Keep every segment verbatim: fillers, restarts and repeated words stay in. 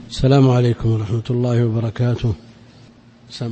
السلام عليكم ورحمة الله وبركاته. سم.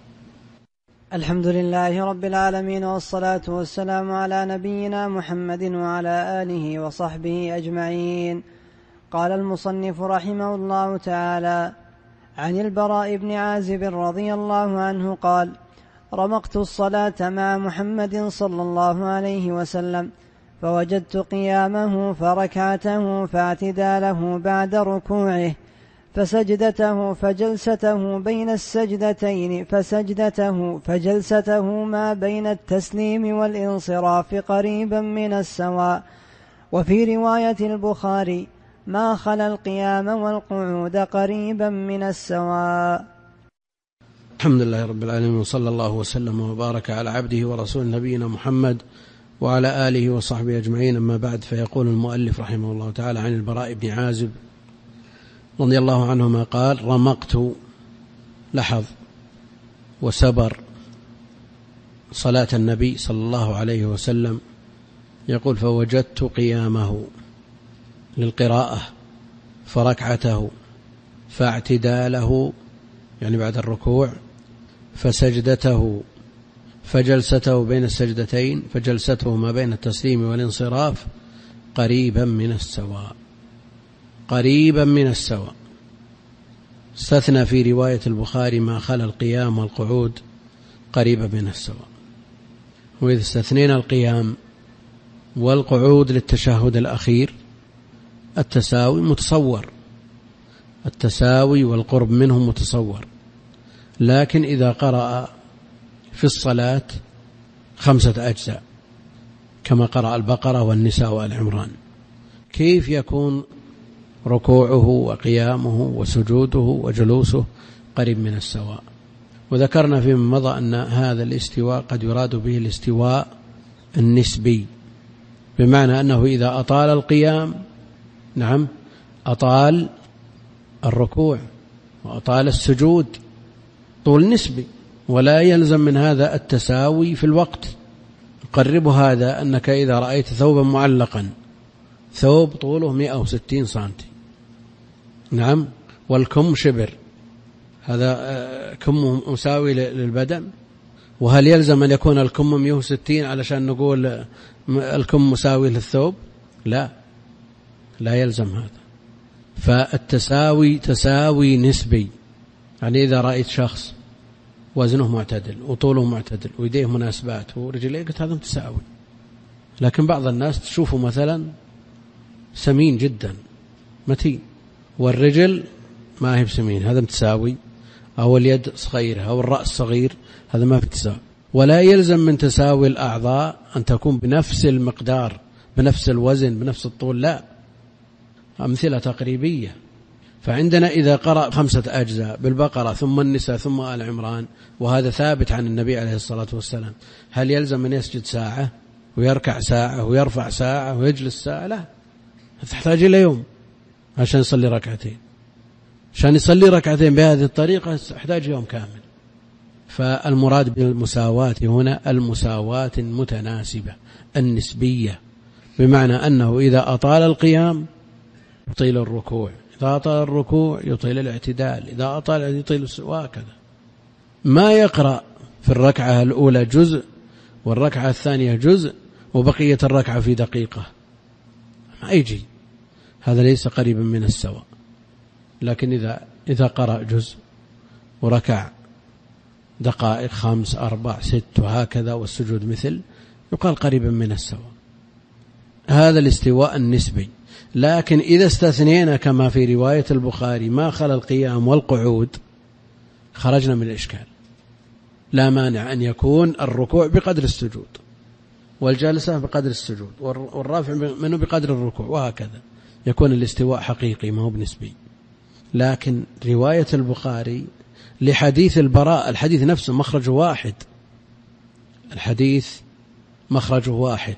الحمد لله رب العالمين، والصلاة والسلام على نبينا محمد وعلى آله وصحبه أجمعين. قال المصنف رحمه الله تعالى: عن البراء بن عازب رضي الله عنه قال: رمقت الصلاة مع محمد صلى الله عليه وسلم، فوجدت قيامه فركعته فاعتداله بعد ركوعه فسجدته فجلسته بين السجدتين فسجدته فجلسته ما بين التسليم والانصراف قريبا من السواء. وفي رواية البخاري: ما خلا القيام والقعود قريبا من السواء. الحمد لله رب العالمين، وصلى الله وسلم وبارك على عبده ورسول نبينا محمد وعلى آله وصحبه أجمعين. أما بعد، فيقول المؤلف رحمه الله تعالى عن البراء بن عازب رضي الله عنهما قال: رمقت، لحظ وسبر، صلاة النبي صلى الله عليه وسلم، يقول: فوجدت قيامه للقراءة فركعته فاعتداله يعني بعد الركوع فسجدته فجلسته بين السجدتين فجلسته ما بين التسليم والانصراف قريبا من السواء. قريبا من السواء. استثنى في رواية البخاري: ما خلا القيام والقعود قريبا من السواء. وإذا استثنينا القيام والقعود للتشهد الأخير، التساوي متصور، التساوي والقرب منه متصور. لكن إذا قرأ في الصلاة خمسة أجزاء كما قرأ البقرة والنساء والعمران، كيف يكون ركوعه وقيامه وسجوده وجلوسه قريب من السواء؟ وذكرنا فيما مضى أن هذا الاستواء قد يراد به الاستواء النسبي، بمعنى أنه إذا أطال القيام نعم أطال الركوع وأطال السجود طول نسبي، ولا يلزم من هذا التساوي في الوقت. يقرب هذا أنك إذا رأيت ثوبا معلقا، ثوب طوله مئة وستين سنتي نعم والكم شبر، هذا كم مساوي للبدن؟ وهل يلزم أن يكون الكم مئة وستين علشان نقول الكم مساوي للثوب؟ لا، لا يلزم هذا. فالتساوي تساوي نسبي، يعني إذا رأيت شخص وزنه معتدل وطوله معتدل ويديه مناسبات ورجليه، قلت هذا متساوي. لكن بعض الناس تشوفه مثلا سمين جدا متين، والرجل ما هي بسمين، هذا متساوي. أو اليد صغيرة أو الرأس صغير، هذا ما في تساوي. ولا يلزم من تساوي الأعضاء أن تكون بنفس المقدار بنفس الوزن بنفس الطول، لا، أمثلة تقريبية. فعندنا إذا قرأ خمسة أجزاء بالبقرة ثم النساء ثم آل عمران، وهذا ثابت عن النبي عليه الصلاة والسلام، هل يلزم أن يسجد ساعة ويركع ساعة ويرفع ساعة ويجلس ساعة؟ لا، تحتاج إلى يوم عشان يصلي ركعتين. عشان يصلي ركعتين بهذه الطريقة يحتاج يوم كامل. فالمراد بالمساواة هنا المساواة المتناسبة النسبية، بمعنى أنه إذا أطال القيام يطيل الركوع، إذا أطال الركوع يطيل الاعتدال، إذا أطال يطيل السواء، كذا. ما يقرأ في الركعة الأولى جزء والركعة الثانية جزء وبقية الركعة في دقيقة، ما يجي، هذا ليس قريبا من السواء. لكن إذا إذا قرأ جزء وركع دقائق خمس أربع ست وهكذا والسجود مثل، يقال قريبا من السواء. هذا الاستواء النسبي. لكن إذا استثنينا كما في رواية البخاري ما خلا القيام والقعود، خرجنا من الإشكال. لا مانع أن يكون الركوع بقدر السجود والجلسة بقدر السجود والرافع منه بقدر الركوع، وهكذا يكون الاستواء حقيقي ما هو بنسبي. لكن رواية البخاري لحديث البراء، الحديث نفسه مخرجه واحد، الحديث مخرجه واحد،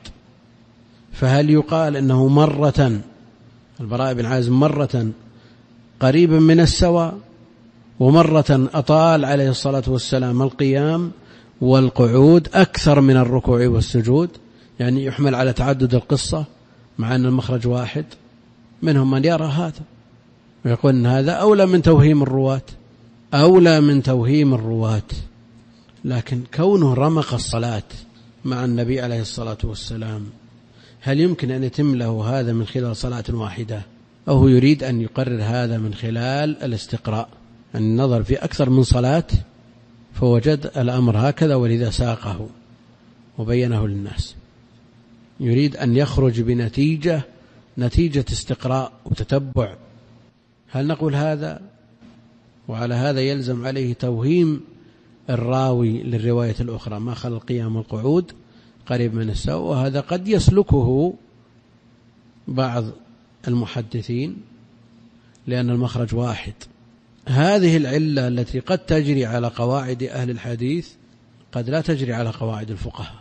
فهل يقال أنه مرة البراء بن عازب مرة قريبا من السواء ومرة أطال عليه الصلاة والسلام القيام والقعود أكثر من الركوع والسجود؟ يعني يحمل على تعدد القصة مع أن المخرج واحد. منهم من يرى هذا ويقول أن هذا أولى من توهيم الرواة، أولى من توهيم الرواة. لكن كونه رمق الصلاة مع النبي عليه الصلاة والسلام، هل يمكن أن يتم له هذا من خلال صلاة واحدة، أو هو يريد أن يقرر هذا من خلال الاستقراء؟ أن النظر في أكثر من صلاة فوجد الأمر هكذا، ولذا ساقه وبينه للناس. يريد أن يخرج بنتيجة نتيجة استقراء وتتبع. هل نقول هذا؟ وعلى هذا يلزم عليه توهيم الراوي للرواية الأخرى، ما خلا القيام والقعود قريب من السواء. وهذا قد يسلكه بعض المحدثين لأن المخرج واحد. هذه العلة التي قد تجري على قواعد أهل الحديث قد لا تجري على قواعد الفقهاء،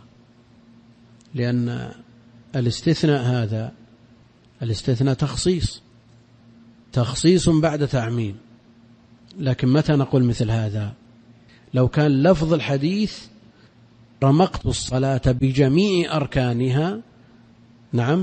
لأن الاستثناء هذا الاستثناء تخصيص تخصيص بعد تعميم. لكن متى نقول مثل هذا؟ لو كان لفظ الحديث رمقت الصلاة بجميع أركانها، نعم،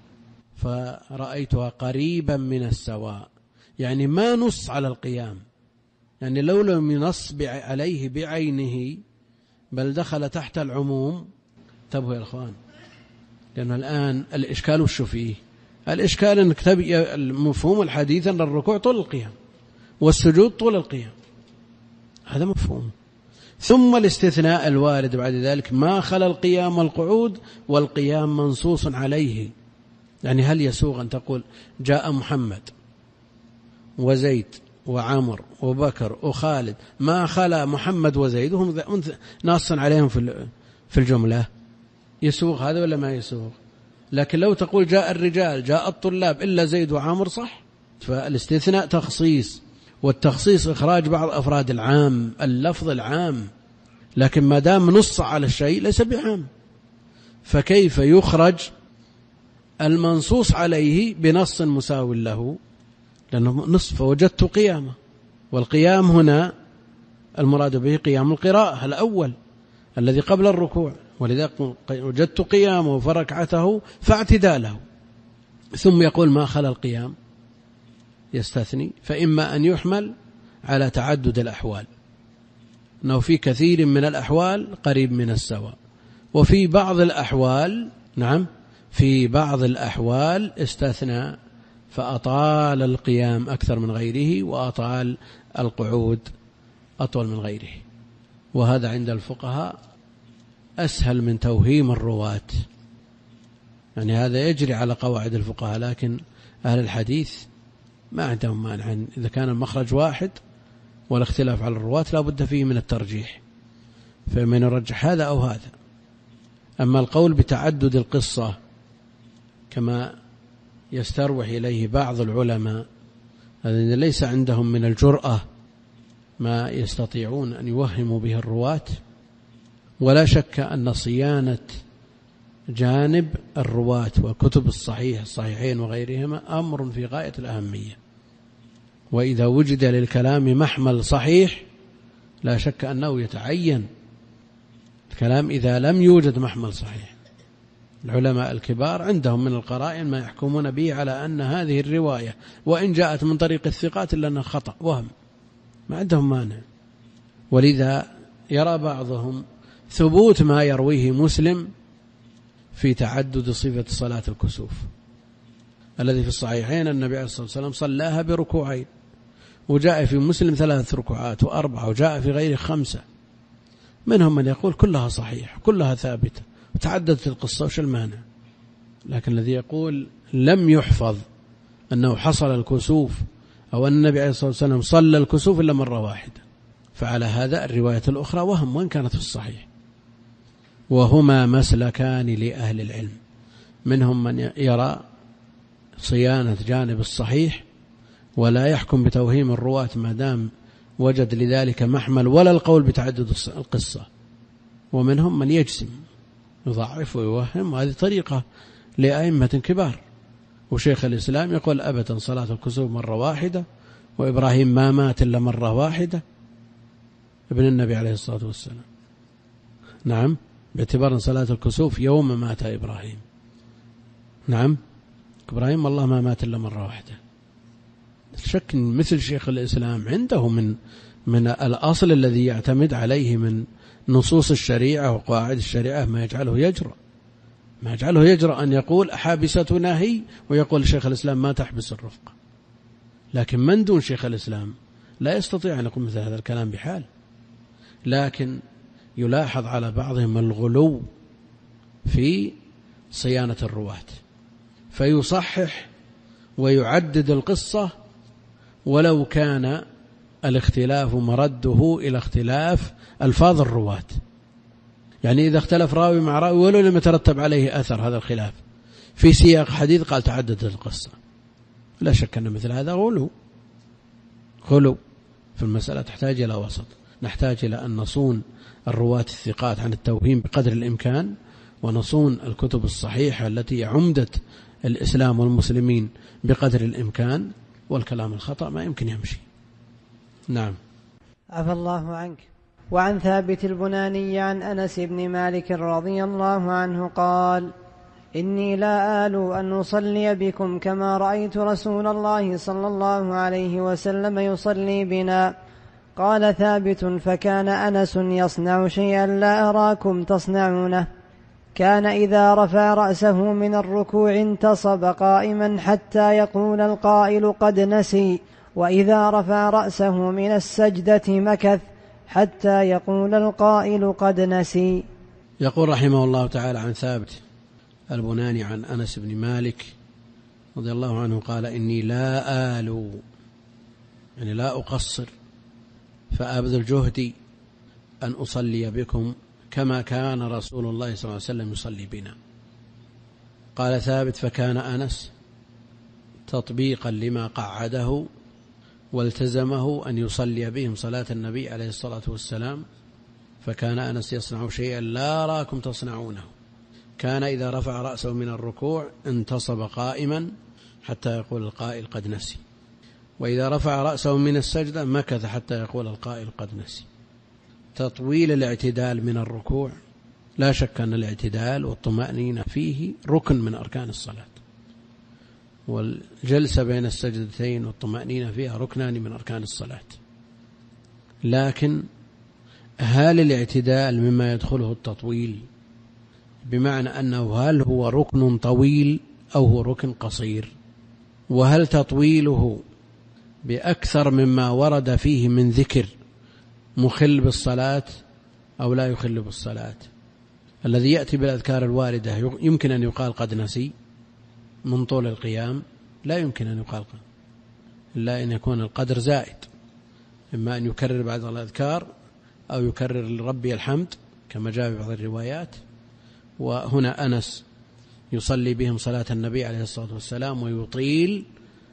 فرأيتها قريبا من السواء، يعني ما نص على القيام، يعني لو لم ينص عليه بعينه بل دخل تحت العموم. انتبهوا يا أخوان، لأنه الآن الإشكال وش فيه؟ الإشكال أن مفهوم الحديث أن الركوع طول القيام والسجود طول القيام، هذا مفهوم. ثم الاستثناء الوارد بعد ذلك ما خلا القيام والقعود، والقيام منصوص عليه. يعني هل يسوغ أن تقول جاء محمد وزيد وعمر وبكر وخالد، ما خلا محمد وزيد وهم ناصا عليهم في الجملة؟ يسوغ هذا ولا ما يسوغ؟ لكن لو تقول جاء الرجال جاء الطلاب إلا زيد وعمر، صح. فالاستثناء تخصيص، والتخصيص إخراج بعض أفراد العام، اللفظ العام. لكن ما دام نص على الشيء ليس بعام، فكيف يخرج المنصوص عليه بنص مساو له؟ لأنه نص فوجدت قيامة، والقيام هنا المراد به قيام القراءة الأول الذي قبل الركوع، ولذا وجدت قيامه فركعته فاعتداله. ثم يقول ما خلا القيام يستثني، فإما أن يحمل على تعدد الأحوال، أنه في كثير من الأحوال قريب من السواء، وفي بعض الأحوال، نعم، في بعض الأحوال استثنى فأطال القيام أكثر من غيره، وأطال القعود أطول من غيره. وهذا عند الفقهاء أسهل من توهيم الرواة، يعني هذا يجري على قواعد الفقهاء. لكن أهل الحديث ما عندهم مانع إذا كان المخرج واحد والاختلاف على الرواة لا بد فيه من الترجيح، فمن يرجح هذا أو هذا. أما القول بتعدد القصة كما يستروح إليه بعض العلماء، هذا ليس عندهم من الجرأة ما يستطيعون أن يوهموا به الرواة. ولا شك أن صيانة جانب الرواة وكتب الصحيح الصحيحين وغيرهما أمر في غاية الأهمية، وإذا وجد للكلام محمل صحيح لا شك أنه يتعين الكلام إذا لم يوجد محمل صحيح. العلماء الكبار عندهم من القرائن ما يحكمون به على أن هذه الرواية وإن جاءت من طريق الثقات إلا أنها خطأ وهم، ما عندهم مانع. ولذا يرى بعضهم ثبوت ما يرويه مسلم في تعدد صفة صلاة الكسوف الذي في الصحيحين النبي عليه الصلاة والسلام صلاها بركوعين، وجاء في مسلم ثلاث ركوعات وأربعة، وجاء في غيره خمسة. منهم من يقول كلها صحيح كلها ثابتة وتعددت القصة، وش المانع؟ لكن الذي يقول لم يحفظ أنه حصل الكسوف أو أن النبي عليه الصلاة والسلام صلى الكسوف إلا مرة واحدة، فعلى هذا الرواية الأخرى وهم وإن كانت في الصحيح. وهما مسلكان لأهل العلم، منهم من يرى صيانة جانب الصحيح ولا يحكم بتوهيم الرواة ما دام وجد لذلك محمل ولا القول بتعدد القصة، ومنهم من يجزم يضعف ويوهم، وهذه طريقة لأئمة كبار. وشيخ الإسلام يقول أبدا صلاة الكسوف مرة واحدة، وإبراهيم ما مات إلا مرة واحدة، ابن النبي عليه الصلاة والسلام، نعم، باعتبار صلاة الكسوف يوم مات إبراهيم، نعم، إبراهيم والله ما مات إلا مرة واحدة، شك مثل شيخ الإسلام عنده من من الأصل الذي يعتمد عليه من نصوص الشريعة وقواعد الشريعة ما يجعله يجرأ ما يجعله يجرأ أن يقول حابستنا هي، ويقول شيخ الإسلام ما تحبس الرفقة. لكن من دون شيخ الإسلام لا يستطيع أن يقول مثل هذا الكلام بحال. لكن يلاحظ على بعضهم الغلو في صيانة الرواة، فيصحح ويعدد القصة ولو كان الاختلاف مرده إلى اختلاف ألفاظ الرواة. يعني إذا اختلف راوي مع راوي ولو لم يترتب عليه أثر هذا الخلاف في سياق حديث قال تعددت القصة، لا شك أن مثل هذا غلو غلو في المسألة. تحتاج إلى وسط، نحتاج إلى أن نصون الرواة الثقات عن التوهيم بقدر الإمكان، ونصون الكتب الصحيحة التي عمدة الإسلام والمسلمين بقدر الإمكان، والكلام الخطأ ما يمكن يمشي. نعم. عفى الله عنك. وعن ثابت البناني عن أنس بن مالك رضي الله عنه قال: إني لا آل أن أصلي بكم كما رأيت رسول الله صلى الله عليه وسلم يصلي بنا. قال ثابت: فكان أنس يصنع شيئا لا أراكم تصنعونه، كان إذا رفع رأسه من الركوع انتصب قائما حتى يقول القائل قد نسي، وإذا رفع رأسه من السجدة مكث حتى يقول القائل قد نسي. يقول رحمه الله تعالى عن ثابت البناني عن أنس بن مالك رضي الله عنه قال: إني لا آل، يعني لا أقصر، فأبذل جهدي أن أصلي بكم كما كان رسول الله صلى الله عليه وسلم يصلي بنا. قال ثابت: فكان أنس تطبيقا لما قعده والتزمه أن يصلي بهم صلاة النبي عليه الصلاة والسلام. فكان أنس يصنع شيئا لا أراكم تصنعونه، كان إذا رفع رأسه من الركوع انتصب قائما حتى يقول القائل قد نسي، وإذا رفع رأسه من السجدة مكث حتى يقول القائل قد نسي. تطويل الاعتدال من الركوع، لا شك أن الاعتدال والطمأنينة فيه ركن من أركان الصلاة، والجلسة بين السجدتين والطمأنينة فيها ركنان من أركان الصلاة. لكن هل الاعتدال مما يدخله التطويل، بمعنى أنه هل هو ركن طويل أو هو ركن قصير؟ وهل تطويله بأكثر مما ورد فيه من ذكر مخل بالصلاة أو لا يخل بالصلاة؟ الذي يأتي بالأذكار الواردة يمكن أن يقال قد نسي من طول القيام، لا يمكن أن يقال قد، إلا أن يكون القدر زائد، إما أن يكرر بعض الأذكار أو يكرر لربي الحمد كما جاء في بعض الروايات. وهنا أنس يصلي بهم صلاة النبي عليه الصلاة والسلام ويطيل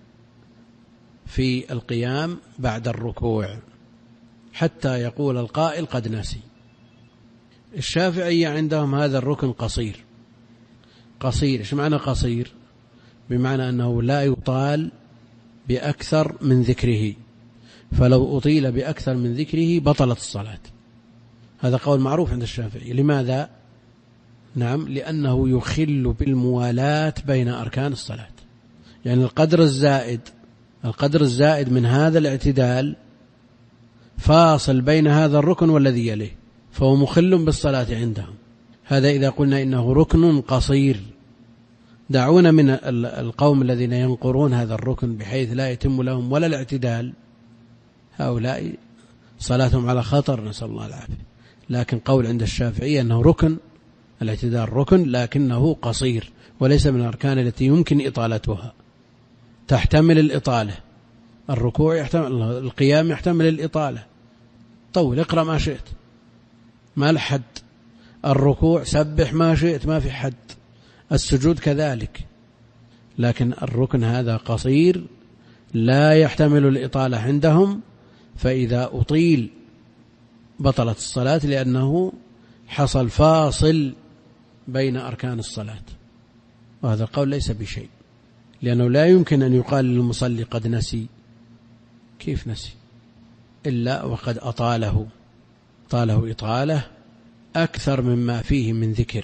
في القيام بعد الركوع حتى يقول القائل قد نسي. الشافعية عندهم هذا الركن قصير. قصير إيش معنى قصير؟ بمعنى أنه لا يطال بأكثر من ذكره، فلو أطيل بأكثر من ذكره بطلت الصلاة. هذا قول معروف عند الشافعي. لماذا؟ نعم، لأنه يخل بالموالاة بين أركان الصلاة. يعني القدر الزائد القدر الزائد من هذا الاعتدال فاصل بين هذا الركن والذي يليه، فهو مخل بالصلاة عندهم. هذا إذا قلنا إنه ركن قصير. دعونا من القوم الذين ينقرون هذا الركن بحيث لا يتم لهم ولا الاعتدال، هؤلاء صلاتهم على خطر، نسأل الله العافية. لكن قول عند الشافعية أنه ركن، الاعتدال ركن لكنه قصير، وليس من الأركان التي يمكن إطالتها، تحتمل الإطالة. الركوع يحتمل، القيام يحتمل الإطالة، طول اقرأ ما شئت ما لحد، الركوع سبح ما شئت ما في حد، السجود كذلك. لكن الركن هذا قصير لا يحتمل الإطالة عندهم، فإذا أطيل بطلت الصلاة، لأنه حصل فاصل بين أركان الصلاة. وهذا القول ليس بشيء، لأنه لا يمكن أن يقال للمصلي قد نسي. كيف نسي؟ إلا وقد أطاله طاله إطالة أكثر مما فيه من ذكر،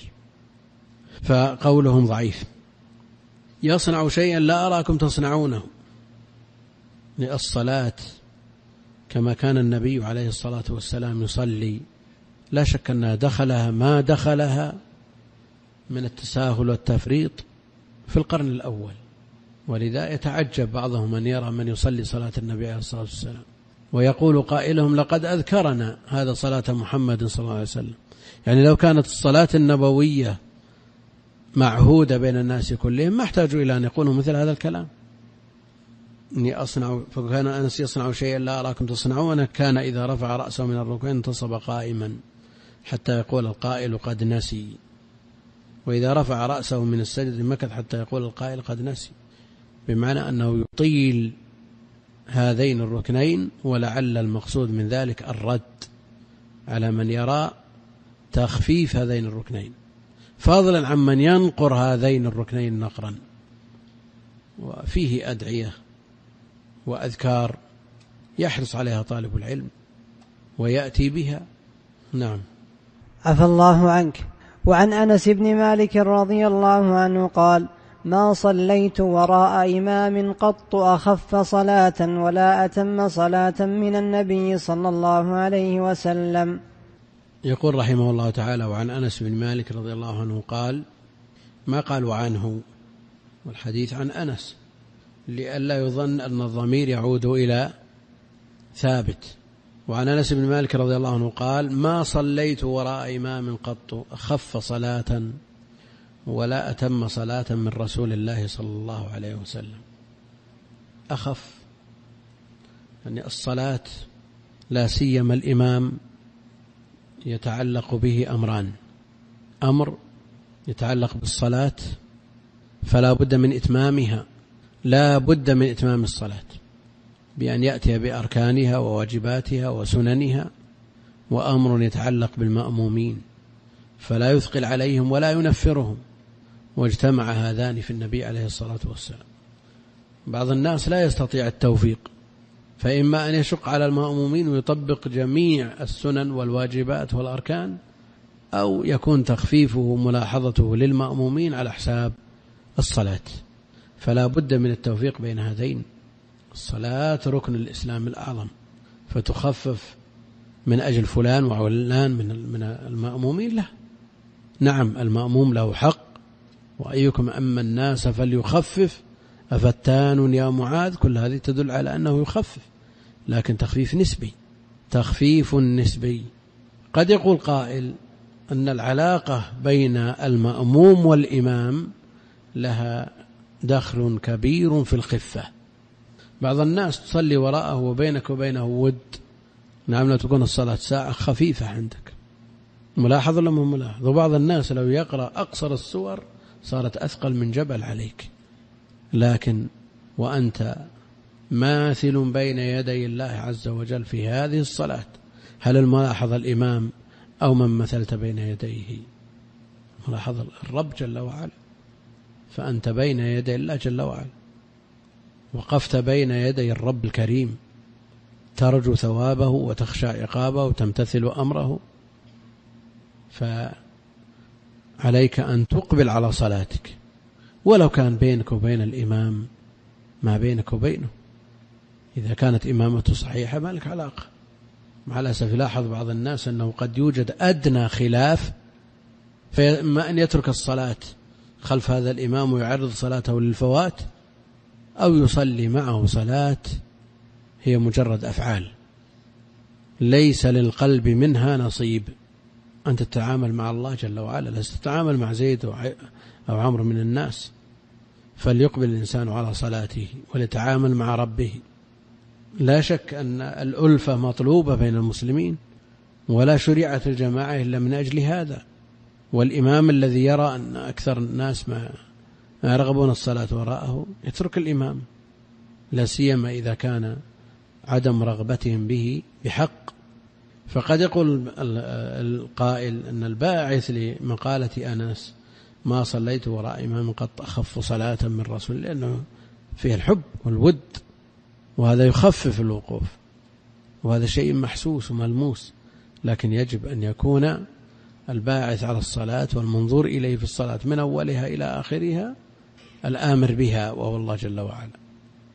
فقولهم ضعيف. يصنع شيئا لا أراكم تصنعونه، الصلاة كما كان النبي عليه الصلاة والسلام يصلي لا شك أنها دخلها ما دخلها من التساهل والتفريط في القرن الأول، ولذا يتعجب بعضهم من يرى من يصلي صلاة النبي عليه الصلاة والسلام ويقول قائلهم لقد أذكرنا هذا صلاة محمد صلى الله عليه وسلم. يعني لو كانت الصلاة النبوية معهودة بين الناس كلهم ما احتاجوا إلى أن يقولوا مثل هذا الكلام. إني أصنع فكان أنس يصنع شيئا لا أراكم تصنعون، كان إذا رفع رأسه من الركوع انتصب قائما حتى يقول القائل قد نسي، وإذا رفع رأسه من السجد مكث حتى يقول القائل قد نسي، بمعنى أنه يطيل هذين الركنين، ولعل المقصود من ذلك الرد على من يرى تخفيف هذين الركنين، فضلا عن من ينقر هذين الركنين نقرا. وفيه أدعية وأذكار يحرص عليها طالب العلم ويأتي بها. نعم. عفى الله عنك. وعن أنس بن مالك رضي الله عنه قال: ما صليت وراء إمام قط أخف صلاة ولا أتم صلاة من النبي صلى الله عليه وسلم. يقول رحمه الله تعالى: وعن أنس بن مالك رضي الله عنه قال، ما قال وعنه، والحديث عن أنس لئلا يظن أن الضمير يعود إلى ثابت. وعن أنس بن مالك رضي الله عنه قال: ما صليت وراء إمام قط أخف صلاة ولا أتم صلاة من رسول الله صلى الله عليه وسلم. أخف يعني الصلاة لا سيما الإمام يتعلق به أمران: أمر يتعلق بالصلاة فلا بد من إتمامها، لا بد من إتمام الصلاة بأن يأتي بأركانها وواجباتها وسننها، وأمر يتعلق بالمأمومين فلا يثقل عليهم ولا ينفرهم، واجتمع هذان في النبي عليه الصلاة والسلام. بعض الناس لا يستطيع التوفيق، فإما أن يشق على المأمومين ويطبق جميع السنن والواجبات والأركان، أو يكون تخفيفه وملاحظته للمأمومين على حساب الصلاة. فلا بد من التوفيق بين هذين. الصلاة ركن الإسلام الأعظم، فتخفف من أجل فلان وعلان من المأمومين له. نعم المأموم له حق: وأيكم أما الناس فليخفف أفتان يا معاذ، كل هذه تدل على أنه يخفف، لكن تخفيف نسبي، تخفيف نسبي. قد يقول قائل أن العلاقة بين المأموم والإمام لها دخل كبير في الخفة. بعض الناس تصلي وراءه وبينك وبينه ود، نعم لا تكون الصلاة ساعة خفيفة عندك، ملاحظ ولا مو ملاحظ؟ وبعض الناس لو يقرأ أقصر السور صارت أثقل من جبل عليك. لكن وأنت ماثل بين يدي الله عز وجل في هذه الصلاة، هل الملاحظ الإمام أو من مثلت بين يديه؟ ملاحظ الرب جل وعلا، فأنت بين يدي الله جل وعلا، وقفت بين يدي الرب الكريم، ترجو ثوابه وتخشى عقابه وتمتثل أمره، فعليك أن تقبل على صلاتك، ولو كان بينك وبين الإمام ما بينك وبينه. إذا كانت إمامته صحيحة ما لك علاقة. مع الأسف يلاحظ بعض الناس أنه قد يوجد أدنى خلاف، فإما أن يترك الصلاة خلف هذا الإمام ويعرض صلاته للفوات، أو يصلي معه صلاة هي مجرد أفعال ليس للقلب منها نصيب. أنت تتعامل مع الله جل وعلا، لست تتعامل مع زيد أو عمرو من الناس. فليقبل الإنسان على صلاته وليتعامل مع ربه. لا شك أن الألفة مطلوبة بين المسلمين، ولا شريعة الجماعة إلا من أجل هذا. والإمام الذي يرى أن أكثر الناس ما يرغبون الصلاة وراءه يترك الإمام، لا سيما إذا كان عدم رغبتهم به بحق. فقد يقول القائل أن الباعث لمقالة أنس ما صليت وراء إمام قد أخف صلاة من رسول، لأنه فيه الحب والود، وهذا يخفف الوقوف، وهذا شيء محسوس وملموس. لكن يجب أن يكون الباعث على الصلاة والمنظور إليه في الصلاة من أولها إلى آخرها الآمر بها، وهو الله جل وعلا.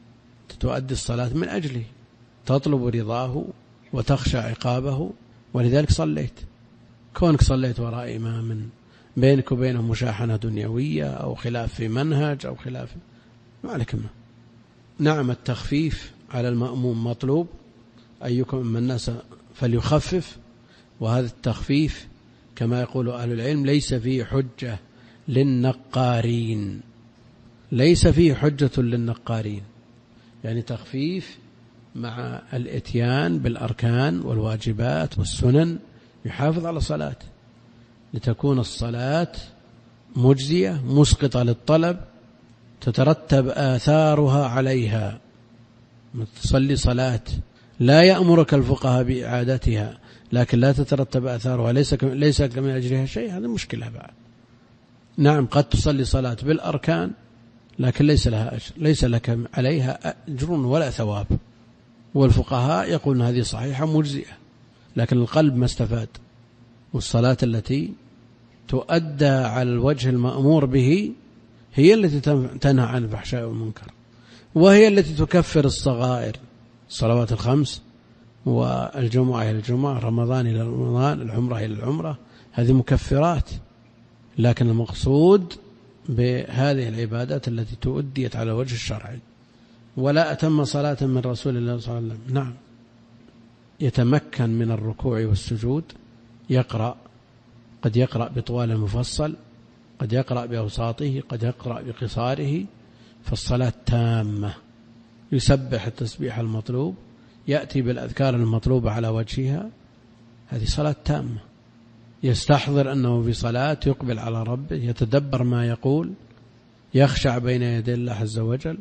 تؤدي الصلاة من أجله، تطلب رضاه وتخشى عقابه، ولذلك صليت. كونك صليت وراء إمام بينك وبينه مشاحنة دنيوية أو خلاف في منهج أو خلاف، ما عليك منه. نعم التخفيف على المأموم مطلوب، أيكم من الناس فليخفف، وهذا التخفيف كما يقول أهل العلم ليس فيه حجة للنقارين، ليس فيه حجة للنقارين، يعني تخفيف مع الاتيان بالأركان والواجبات والسنن، يحافظ على صلاة لتكون الصلاة مجزية مسقطة للطلب، تترتب آثارها عليها. تصلي صلاة لا يأمرك الفقهاء بإعادتها لكن لا تترتب آثارها، ليس ليس من أجلها شيء، هذا مشكلة بعد. نعم قد تصلي صلاة بالأركان لكن ليس لها أجر، ليس لك عليها أجر ولا ثواب، والفقهاء يقولون هذه صحيحة مجزئة لكن القلب ما استفاد. والصلاة التي تؤدى على الوجه المأمور به هي التي تنهى عن الفحشاء والمنكر، وهي التي تكفر الصغائر، الصلوات الخمس والجمعة إلى الجمعة، رمضان إلى رمضان، العمرة إلى العمرة، هذه مكفرات. لكن المقصود بهذه العبادات التي تؤديت على وجه الشرعي. ولا أتم صلاة من رسول الله صلى الله عليه وسلم. نعم يتمكن من الركوع والسجود، يقرأ، قد يقرأ بطوال مفصل، قد يقرأ بأوساطه، قد يقرأ بقصاره، فالصلاة تامة. يسبح التسبيح المطلوب، يأتي بالأذكار المطلوبة على وجهها، هذه صلاة تامة. يستحضر أنه في صلاة، يقبل على ربه، يتدبر ما يقول، يخشع بين يدي الله عز وجل،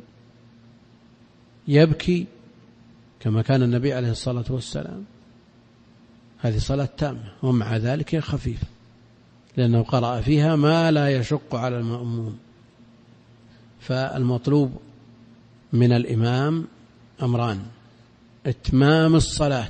يبكي كما كان النبي عليه الصلاة والسلام، هذه صلاة تامة. ومع ذلك هي خفيفة لأنه قرأ فيها ما لا يشق على المأموم. فالمطلوب من الإمام أمران: إتمام الصلاة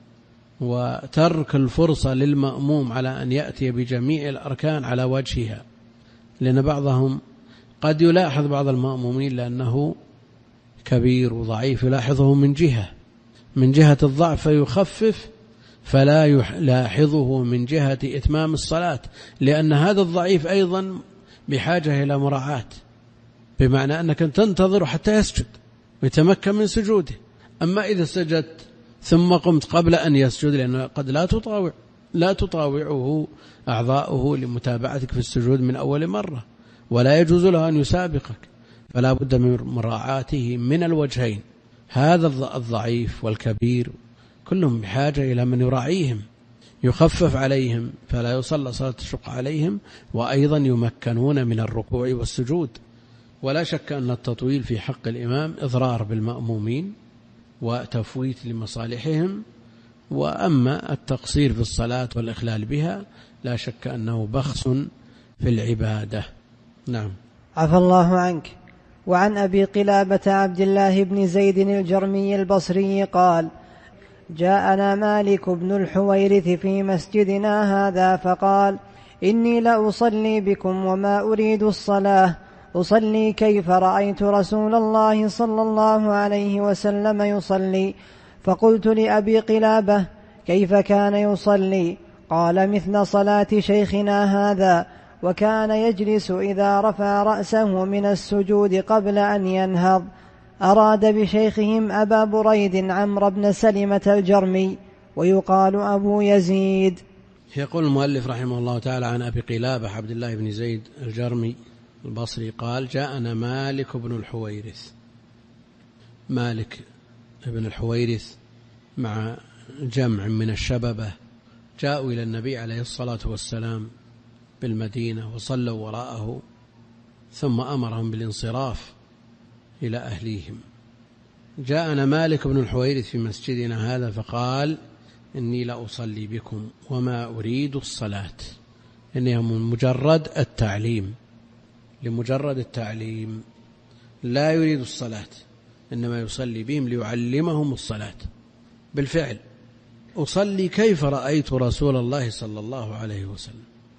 وترك الفرصة للمأموم على أن يأتي بجميع الأركان على وجهها، لأن بعضهم قد يلاحظ بعض المأمومين لأنه كبير وضعيف يلاحظه من جهة من جهة الضعف فيخفف، فلا يلاحظه من جهة إتمام الصلاة، لأن هذا الضعيف أيضا بحاجة إلى مراعاة، بمعنى أنك تنتظر حتى يسجد ويتمكن من سجوده. أما إذا سجدت ثم قمت قبل أن يسجد، لأنه قد لا تطاوع لا تطاوعه أعضاؤه لمتابعتك في السجود من أول مرة، ولا يجوز له أن يسابقك، فلا بد من مراعاته من الوجهين. هذا الضعيف والكبير كلهم بحاجة إلى من يراعيهم، يخفف عليهم فلا يصلى صلاة الشق عليهم، وأيضا يمكنون من الركوع والسجود. ولا شك أن التطويل في حق الإمام إضرار بالمأمومين وتفويت لمصالحهم، وأما التقصير في الصلاة والإخلال بها لا شك أنه بخس في العبادة. نعم. عفى الله عنك. وعن أبي قلابة عبد الله بن زيد الجرمي البصري قال: جاءنا مالك بن الحويرث في مسجدنا هذا فقال: إني لأصلي بكم وما أريد الصلاة، أصلي كيف رأيت رسول الله صلى الله عليه وسلم يصلي. فقلت لأبي قلابة: كيف كان يصلي؟ قال: مثل صلاة شيخنا هذا، وكان يجلس إذا رفع رأسه من السجود قبل أن ينهض. أراد بشيخهم أبا بريد عمرو بن سلمة الجرمي، ويقال أبو يزيد. يقول المؤلف رحمه الله تعالى عن أبي قلابة عبد الله بن زيد الجرمي البصري قال: جاءنا مالك بن الحويرث. مالك بن الحويرث مع جمع من الشببة جاءوا إلى النبي عليه الصلاة والسلام بالمدينة وصلوا وراءه، ثم أمرهم بالانصراف إلى أهليهم. جاءنا مالك بن الحويرث في مسجدنا هذا فقال: إني لأصلي بكم وما أريد الصلاة. إنها من مجرد التعليم، لمجرد التعليم، لا يريد الصلاة، إنما يصلي بهم ليعلمهم الصلاة بالفعل. أصلي كيف رأيت رسول الله صلى الله عليه وسلم.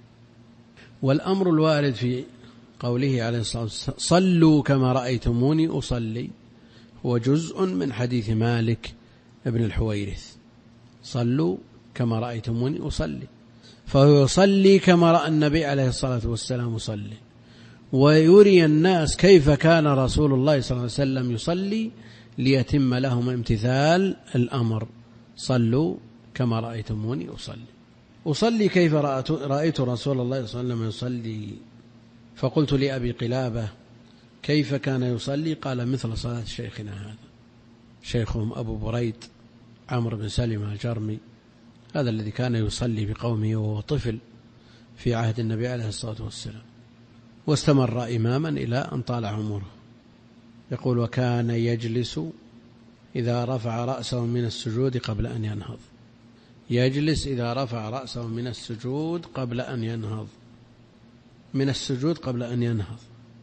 والأمر الوارد في قوله عليه الصلاة والسلام: صلوا كما رأيتموني أصلي، هو جزء من حديث مالك ابن الحويرث: صلوا كما رأيتموني أصلي. فهو يصلي كما رأى النبي عليه الصلاة والسلام يصلي، ويري الناس كيف كان رسول الله صلى الله عليه وسلم يصلي ليتم لهم امتثال الأمر: صلوا كما رأيتموني أصلي. أصلي كيف رأيت رسول الله صلى الله عليه وسلم يصلي. فقلت لأبي قلابة: كيف كان يصلي؟ قال: مثل صلاة شيخنا هذا. شيخهم أبو بريد عمرو بن سلمة الجرمي، هذا الذي كان يصلي بقومه وهو طفل في عهد النبي عليه الصلاة والسلام، واستمر إماما إلى أن طال عمره. يقول: وكان يجلس إذا رفع رأسه من السجود قبل أن ينهض. يجلس إذا رفع رأسه من السجود قبل أن ينهض. من السجود قبل أن ينهض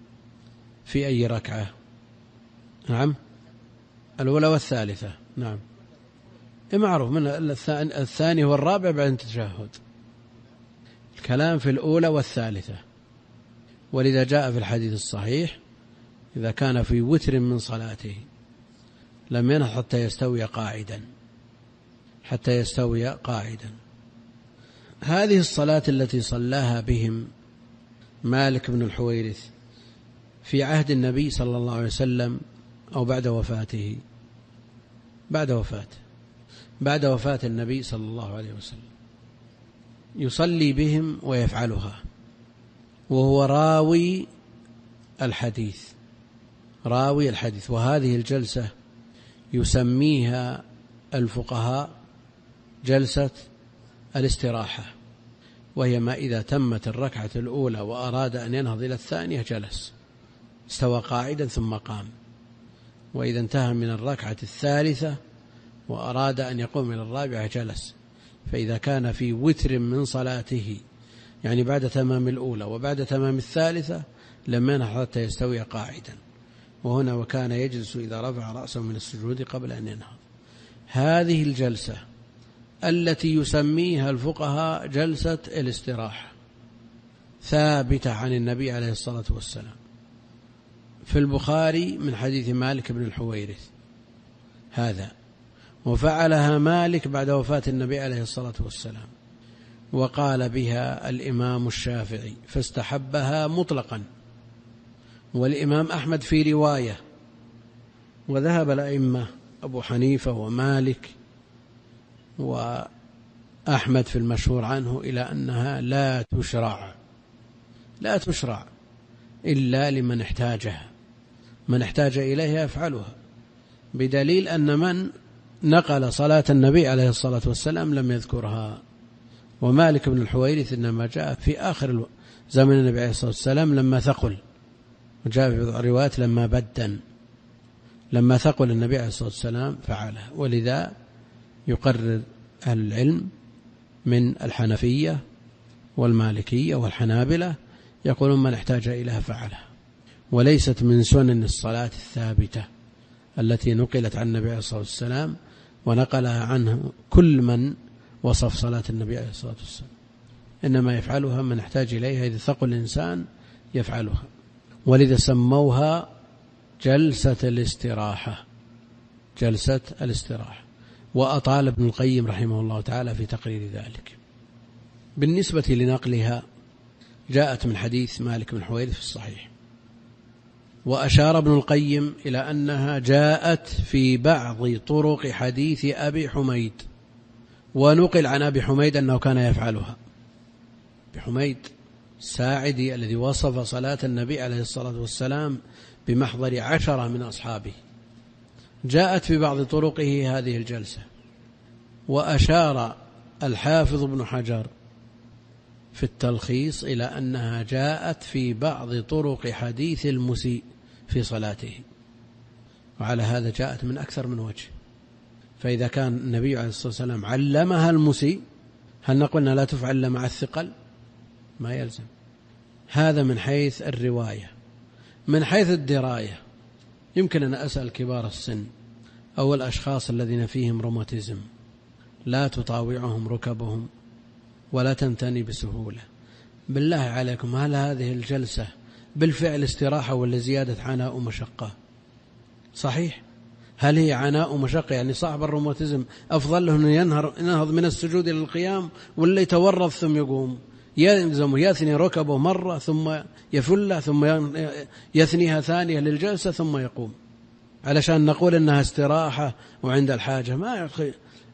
في أي ركعة؟ نعم، الأولى والثالثة. نعم، معروف من الثاني والرابع بعد التشهد. الكلام في الأولى والثالثة، ولذا جاء في الحديث الصحيح: إذا كان في وتر من صلاته لم ينهض حتى يستوي قاعدا، حتى يستوي قاعدا. هذه الصلاة التي صلاها بهم مالك بن الحويرث في عهد النبي صلى الله عليه وسلم أو بعد وفاته؟ بعد وفاته بعد وفاة النبي صلى الله عليه وسلم، يصلي بهم ويفعلها وهو راوي الحديث راوي الحديث وهذه الجلسة يسميها الفقهاء جلسة الاستراحة، وهي ما إذا تمت الركعة الأولى وأراد أن ينهض إلى الثانية جلس، استوى قاعدا ثم قام. وإذا انتهى من الركعة الثالثة وأراد أن يقوم إلى الرابعة جلس. فإذا كان في وتر من صلاته، يعني بعد تمام الأولى وبعد تمام الثالثة، لم ينهض حتى يستوي قاعدا. وهنا: وكان يجلس إذا رفع رأسه من السجود قبل أن ينهض. هذه الجلسة التي يسميها الفقهاء جلسة الاستراحة ثابتة عن النبي عليه الصلاة والسلام في البخاري من حديث مالك بن الحويرث هذا، وفعلها مالك بعد وفاة النبي عليه الصلاة والسلام، وقال بها الإمام الشافعي فاستحبها مطلقا، والإمام أحمد في رواية، وذهب الأئمة أبو حنيفة ومالك وأحمد في المشهور عنه إلى أنها لا تشرع لا تشرع إلا لمن احتاجها، من احتاج إليها يفعلها، بدليل أن من نقل صلاة النبي عليه الصلاة والسلام لم يذكرها. ومالك بن الحويرث إنما جاء في آخر زمن النبي عليه الصلاة والسلام لما ثقل، وجاء في الروايات لما بدن، لما ثقل النبي عليه الصلاة والسلام فعلها. ولذا يقرر أهل العلم من الحنفية والمالكية والحنابلة يقولون من احتاج إليها فعلها، وليست من سنن الصلاة الثابتة التي نقلت عن النبي عليه الصلاة والسلام ونقلها عنه كل من وصف صلاة النبي عليه الصلاة والسلام، إنما يفعلها من احتاج إليها، إذا ثقل الإنسان يفعلها. ولذا سموها جلسة الاستراحة جلسة الاستراحة وأطال ابن القيم رحمه الله تعالى في تقرير ذلك. بالنسبة لنقلها جاءت من حديث مالك بن حويرث في الصحيح، وأشار ابن القيم إلى أنها جاءت في بعض طرق حديث أبي حميد، ونقل عن أبي حميد أنه كان يفعلها. بحميد الساعدي الذي وصف صلاة النبي عليه الصلاة والسلام بمحضر عشرة من أصحابه، جاءت في بعض طرقه هذه الجلسة. وأشار الحافظ ابن حجر في التلخيص إلى أنها جاءت في بعض طرق حديث المسيء في صلاته، وعلى هذا جاءت من أكثر من وجه. فإذا كان النبي عليه الصلاة والسلام علمها المسيء، هل نقولنا لا تفعل مع الثقل؟ ما يلزم. هذا من حيث الرواية. من حيث الدراية يمكن أن أسأل كبار السن أو الأشخاص الذين فيهم روماتيزم لا تطاوعهم ركبهم ولا تنتني بسهولة، بالله عليكم هل هذه الجلسة بالفعل استراحة ولا زيادة عناء ومشقة؟ صحيح هل هي عناء ومشقة؟ يعني صاحب الروماتيزم أفضل له أنه ينهض من السجود إلى القيام ولا يتورط ثم يقوم؟ يلزم يثني ركبه مرة ثم يفل ثم يثنيها ثانية للجلسة ثم يقوم، علشان نقول أنها استراحة وعند الحاجة. ما يخي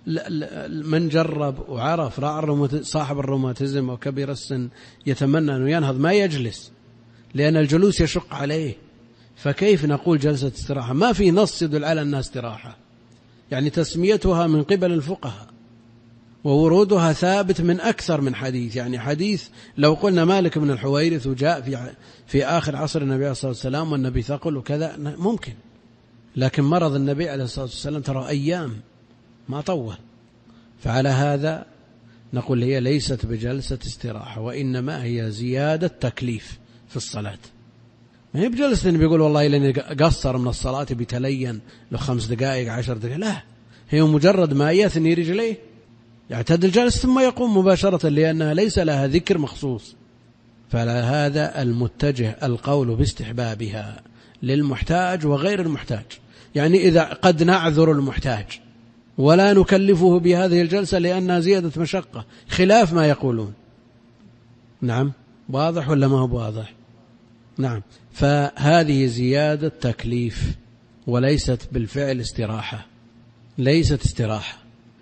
من جرب وعرف رأى صاحب الروماتيزم وكبير السن يتمنى أنه ينهض ما يجلس، لأن الجلوس يشق عليه، فكيف نقول جلسة استراحة؟ ما في نص يدل على أنها استراحة، يعني تسميتها من قبل الفقهاء وورودها ثابت من أكثر من حديث. يعني حديث لو قلنا مالك بن الحويرث وجاء في في آخر عصر النبي عليه الصلاة والسلام والنبي ثقل وكذا ممكن، لكن مرض النبي عليه الصلاة والسلام ترى أيام ما طول، فعلى هذا نقول هي ليست بجلسة استراحة، وإنما هي زيادة تكليف في الصلاة. ما هي بجلسة النبي يقول والله لأني قصر من الصلاة بتلين له خمس دقائق عشر دقائق، لا، هي مجرد ما يثني رجليه يعتدل جلس ثم يقوم مباشرة، لأنها ليس لها ذكر مخصوص. فعلى هذا المتجه القول باستحبابها للمحتاج وغير المحتاج. يعني إذا قد نعذر المحتاج ولا نكلفه بهذه الجلسة لأنها زيادة مشقة، خلاف ما يقولون. نعم، واضح ولا ما هو واضح؟ نعم، فهذه زيادة تكليف وليست بالفعل استراحة، ليست استراحة.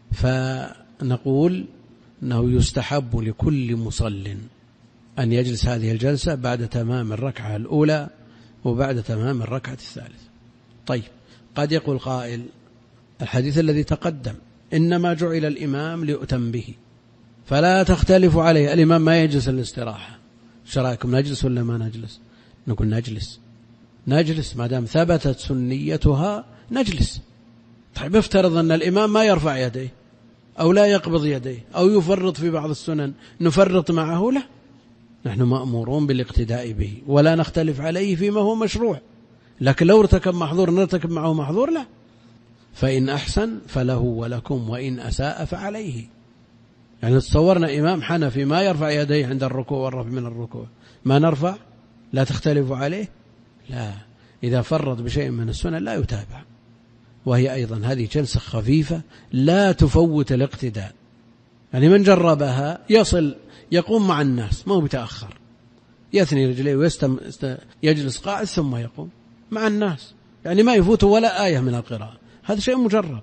فنقول أنه يستحب لكل مصل أن يجلس هذه الجلسة بعد تمام الركعة الأولى وبعد تمام الركعة الثالثة. طيب، قد يقول قائل الحديث الذي تقدم إنما جعل الإمام ليؤتم به فلا تختلف عليه، الإمام ما يجلس الاستراحة، شرائكم نجلس ولا ما نجلس؟ نقول نجلس، نجلس ما دام ثبتت سنيتها نجلس. طيب، افترض أن الإمام ما يرفع يديه أو لا يقبض يديه أو يفرط في بعض السنن، نفرط معه؟ لا، نحن مأمورون بالاقتداء به ولا نختلف عليه فيما هو مشروع، لكن لو ارتكب محظور نرتكب معه محظور؟ لا. فإن أحسن فله ولكم وإن أساء فعليه. يعني تصورنا إمام حنفي ما يرفع يديه عند الركوع والرفع من الركوع، ما نرفع؟ لا تختلف عليه؟ لا، إذا فرط بشيء من السنة لا يتابع. وهي أيضا هذه جلسة خفيفة لا تفوت الاقتداء، يعني من جربها يصل يقوم مع الناس، ما هو بتأخر، يثني رجليه ويستم يجلس قاعد ثم يقوم مع الناس، يعني ما يفوت ولا آية من القراءة، هذا شيء مجرب.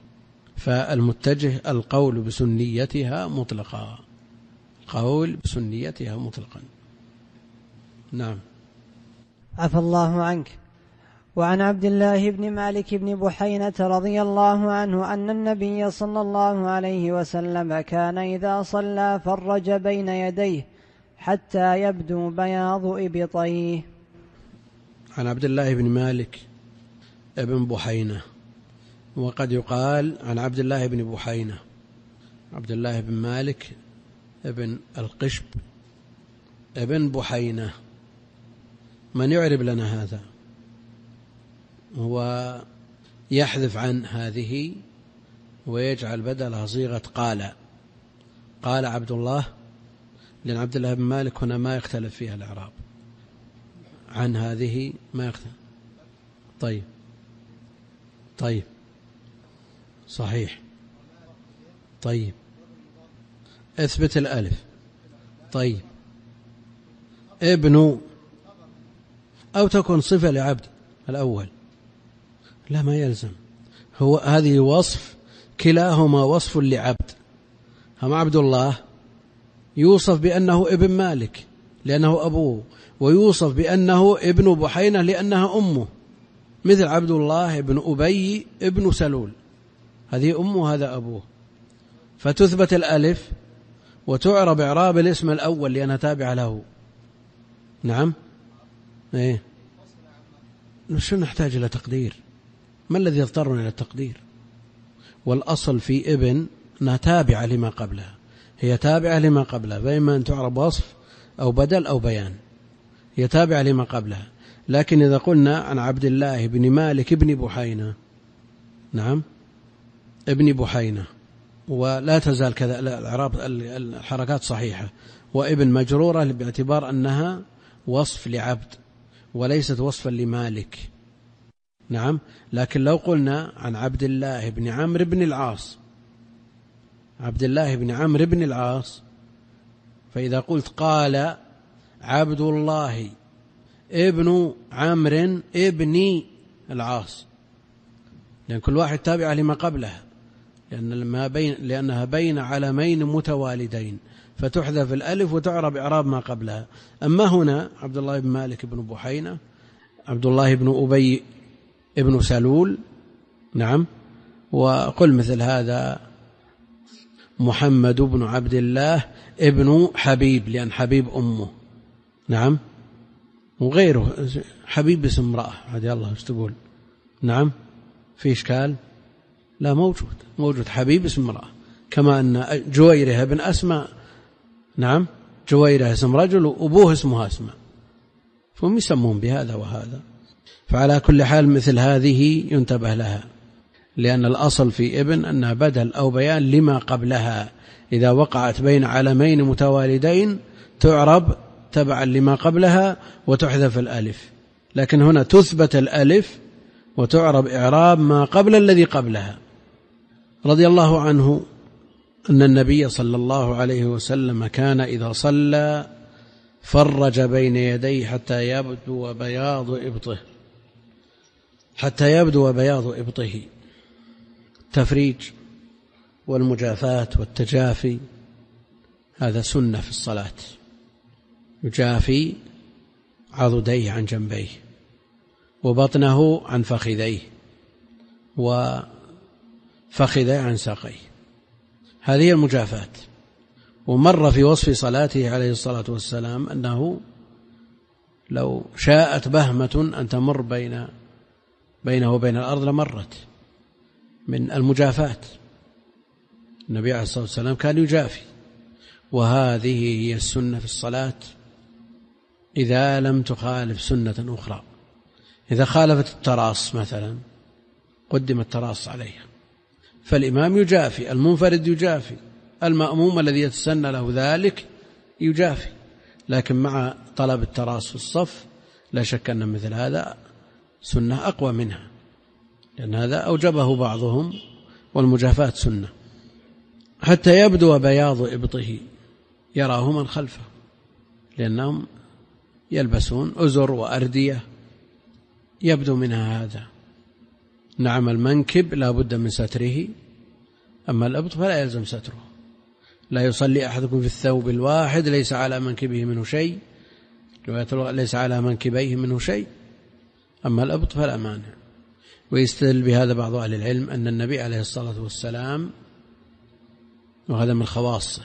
فالمتجه القول بسنيتها مطلقا، قول بسنيتها مطلقا. نعم. عفى الله عنك. وعن عبد الله بن مالك بن بحينة رضي الله عنه أن النبي صلى الله عليه وسلم كان إذا صلى فرج بين يديه حتى يبدو بياض إبطيه. عن عبد الله بن مالك ابن بحينة، وقد يقال عن عبد الله بن بحينة، عبد الله بن مالك ابن القشب ابن بحينة. من يعرب لنا هذا؟ هو يحذف عن هذه ويجعل بدلها صيغة قال، قال عبد الله، لأن عبد الله بن مالك هنا ما يختلف فيها الإعراب، عن هذه ما يختلف. طيب طيب صحيح. طيب، اثبت الألف. طيب، ابن أو تكون صفة لعبد الأول، لا ما يلزم، هو هذه وصف، كلاهما وصف لعبد. هم عبد الله يوصف بأنه ابن مالك لأنه أبوه، ويوصف بأنه ابن بحينة لأنها أمه، مثل عبد الله ابن أبي ابن سلول، هذه أمه هذا أبوه، فتثبت الألف وتعرب إعراب الاسم الأول لأنها تابعة له. نعم. إيه، شو نحتاج إلى تقدير؟ ما الذي يضطرنا إلى التقدير؟ والأصل في ابن أنها تابعة لما قبلها، هي تابعة لما قبلها، فإما أن تعرب وصف أو بدل أو بيان، هي تابعة لما قبلها. لكن إذا قلنا عن عبد الله بن مالك ابن بحينة، نعم ابن بحينة، ولا تزال كذا الإعراب الحركات صحيحة، وابن مجرورة باعتبار أنها وصف لعبد وليست وصفا لمالك. نعم. لكن لو قلنا عن عبد الله بن عمرو بن العاص، عبد الله بن عمرو بن العاص، فإذا قلت قال عبد الله ابن عمرو ابن العاص، لأن كل واحد تابع لما قبلها، لأن ما بين لأنها بين علمين متوالدين فتحذف الألف وتعرب إعراب ما قبلها. أما هنا عبد الله بن مالك بن بحينة، عبد الله بن أبي ابن سلول، نعم. وقل مثل هذا محمد بن عبد الله ابن حبيب، لأن حبيب أمه، نعم. وغيره حبيب اسم امرأة، هذه الله ايش تقول؟ نعم. في إشكال؟ لا، موجود موجود حبيب اسم امرأة، كما أن جويرة بن أسماء، نعم، جويرة اسم رجل وأبوه اسمها أسماء، فهم يسمون بهذا وهذا. فعلى كل حال مثل هذه ينتبه لها، لأن الأصل في ابن أنها بدل أو بيان لما قبلها، إذا وقعت بين علمين متوالدين تعرب تبعا لما قبلها وتحذف الألف، لكن هنا تثبت الألف وتعرب إعراب ما قبل الذي قبلها. رضي الله عنه أن النبي صلى الله عليه وسلم كان إذا صلى فرج بين يديه حتى يبدو بياض إبطه، حتى يبدو بياض إبطه. التفريج والمجافاة والتجافي هذا سنة في الصلاة، يجافي عضديه عن جنبيه وبطنه عن فخذيه وفخذيه عن ساقيه، هذه المجافاة. ومر في وصف صلاته عليه الصلاة والسلام أنه لو شاءت بهمة أن تمر بين بينه وبين الأرض لمرت من المجافاة. النبي عليه الصلاة والسلام كان يجافي، وهذه هي السنة في الصلاة إذا لم تخالف سنة أخرى. إذا خالفت التراص مثلا قدم التراص عليها، فالإمام يجافي، المنفرد يجافي، المأموم الذي يتسنى له ذلك يجافي، لكن مع طلب التراص في الصف لا شك أن مثل هذا سنة أقوى منها، لأن هذا أوجبه بعضهم، والمجافاة سنة. حتى يبدو بياض إبطه، يراه من خلفه، لأنهم يلبسون أزر وأردية يبدو منها هذا. نعم، المنكب لا بد من ستره، أما الإبط فلا يلزم ستره. لا يصلي أحدكم في الثوب الواحد ليس على منكبه منه شيء، ليس على منكبيه منه شيء، أما الإبط فلا مانع. ويستدل بهذا بعض أهل العلم أن النبي عليه الصلاة والسلام، وهذا من خواصه،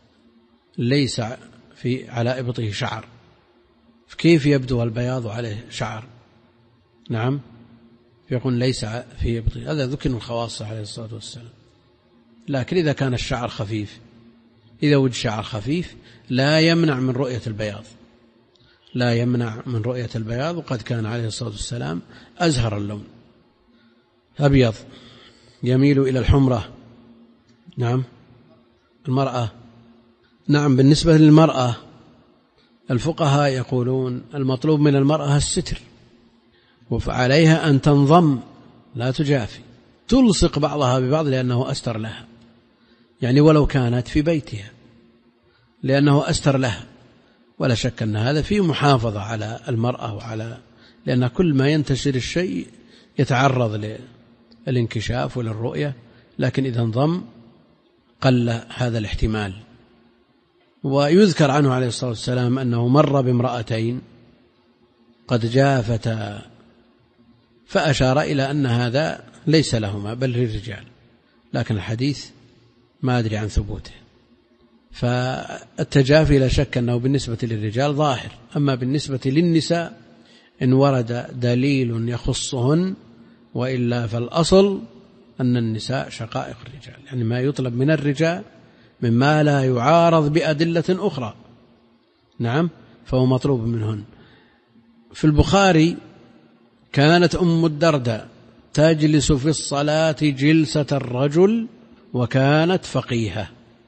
ليس في على إبطه شعر، كيف يبدو البياض عليه شعر؟ نعم، يقول ليس في إبطه، هذا ذكر من خواصه عليه الصلاة والسلام. لكن إذا كان الشعر خفيف، إذا وجد شعر خفيف لا يمنع من رؤية البياض، لا يمنع من رؤية البياض. وقد كان عليه الصلاة والسلام أزهر اللون، أبيض يميل إلى الحمرة. نعم. المرأة، نعم، بالنسبة للمرأة الفقهاء يقولون المطلوب من المرأة الستر، وعليها أن تنضم لا تجافي، تلصق بعضها ببعض لأنه أستر لها، يعني ولو كانت في بيتها لأنه أستر لها. ولا شك أن هذا فيه محافظة على المرأة، وعلى لأن كل ما ينتشر الشيء يتعرض للانكشاف وللرؤية، لكن إذا انضم قل هذا الاحتمال. ويذكر عنه عليه الصلاة والسلام أنه مر بامرأتين قد جافتا فأشار إلى أن هذا ليس لهما بل للرجال، لكن الحديث ما أدري عن ثبوته. فالتجافي لا شك أنه بالنسبة للرجال ظاهر، أما بالنسبة للنساء إن ورد دليل يخصهن، وإلا فالأصل أن النساء شقائق الرجال، يعني ما يطلب من الرجال مما لا يعارض بأدلة أخرى، نعم، فهو مطلوب منهن. في البخاري كانت أم الدرداء تجلس في الصلاة جلسة الرجل وكانت فقيهة،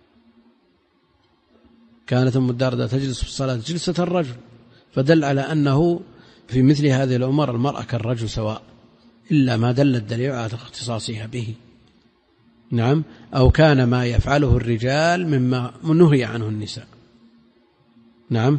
كانت أم الدرداء تجلس في الصلاة جلسة الرجل، فدل على أنه في مثل هذه الأمور المرأة كالرجل سواء، إلا ما دل الدليل على اختصاصها به. نعم. أو كان ما يفعله الرجال مما نهي عنه النساء. نعم.